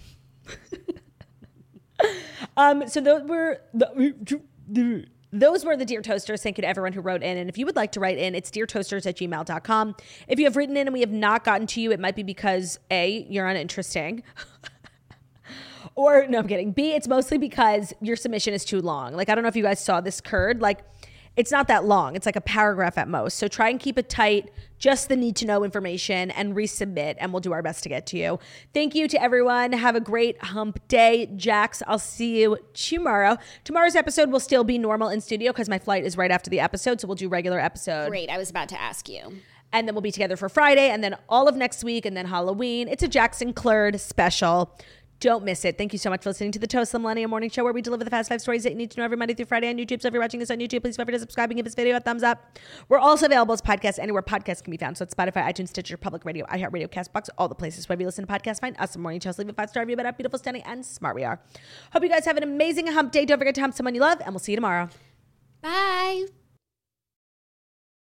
um, so those were the, those were the Dear Toasters. Thank you to everyone who wrote in. And if you would like to write in, it's dear toasters at gmail dot com. If you have written in and we have not gotten to you, it might be because A, you're uninteresting. Or, no, I'm kidding. B, it's mostly because your submission is too long. Like, I don't know if you guys saw this curd. Like, it's not that long. It's like a paragraph at most. So try and keep it tight, just the need to know information, and resubmit, and we'll do our best to get to you. Thank you to everyone. Have a great hump day. Jax, I'll see you tomorrow. Tomorrow's episode will still be normal in studio because my flight is right after the episode, so we'll do regular episode. Great. I was about to ask you. And then we'll be together for Friday, and then all of next week, and then Halloween. It's a Jackson Clurd special. Don't miss it. Thank you so much for listening to the Toast Millennium Morning Show, where we deliver the fast five stories that you need to know every Monday through Friday on YouTube. So if you're watching this on YouTube, please remember to subscribe and give this video a thumbs up. We're also available as podcasts anywhere podcasts can be found. So it's Spotify, iTunes, Stitcher, Public Radio, iHeartRadio, CastBox, all the places where you listen to podcasts. Find us on Morning Toast. Leave a five-star review about how beautiful, stunning, and smart we are. Hope you guys have an amazing hump day. Don't forget to hump someone you love, and we'll see you tomorrow. Bye.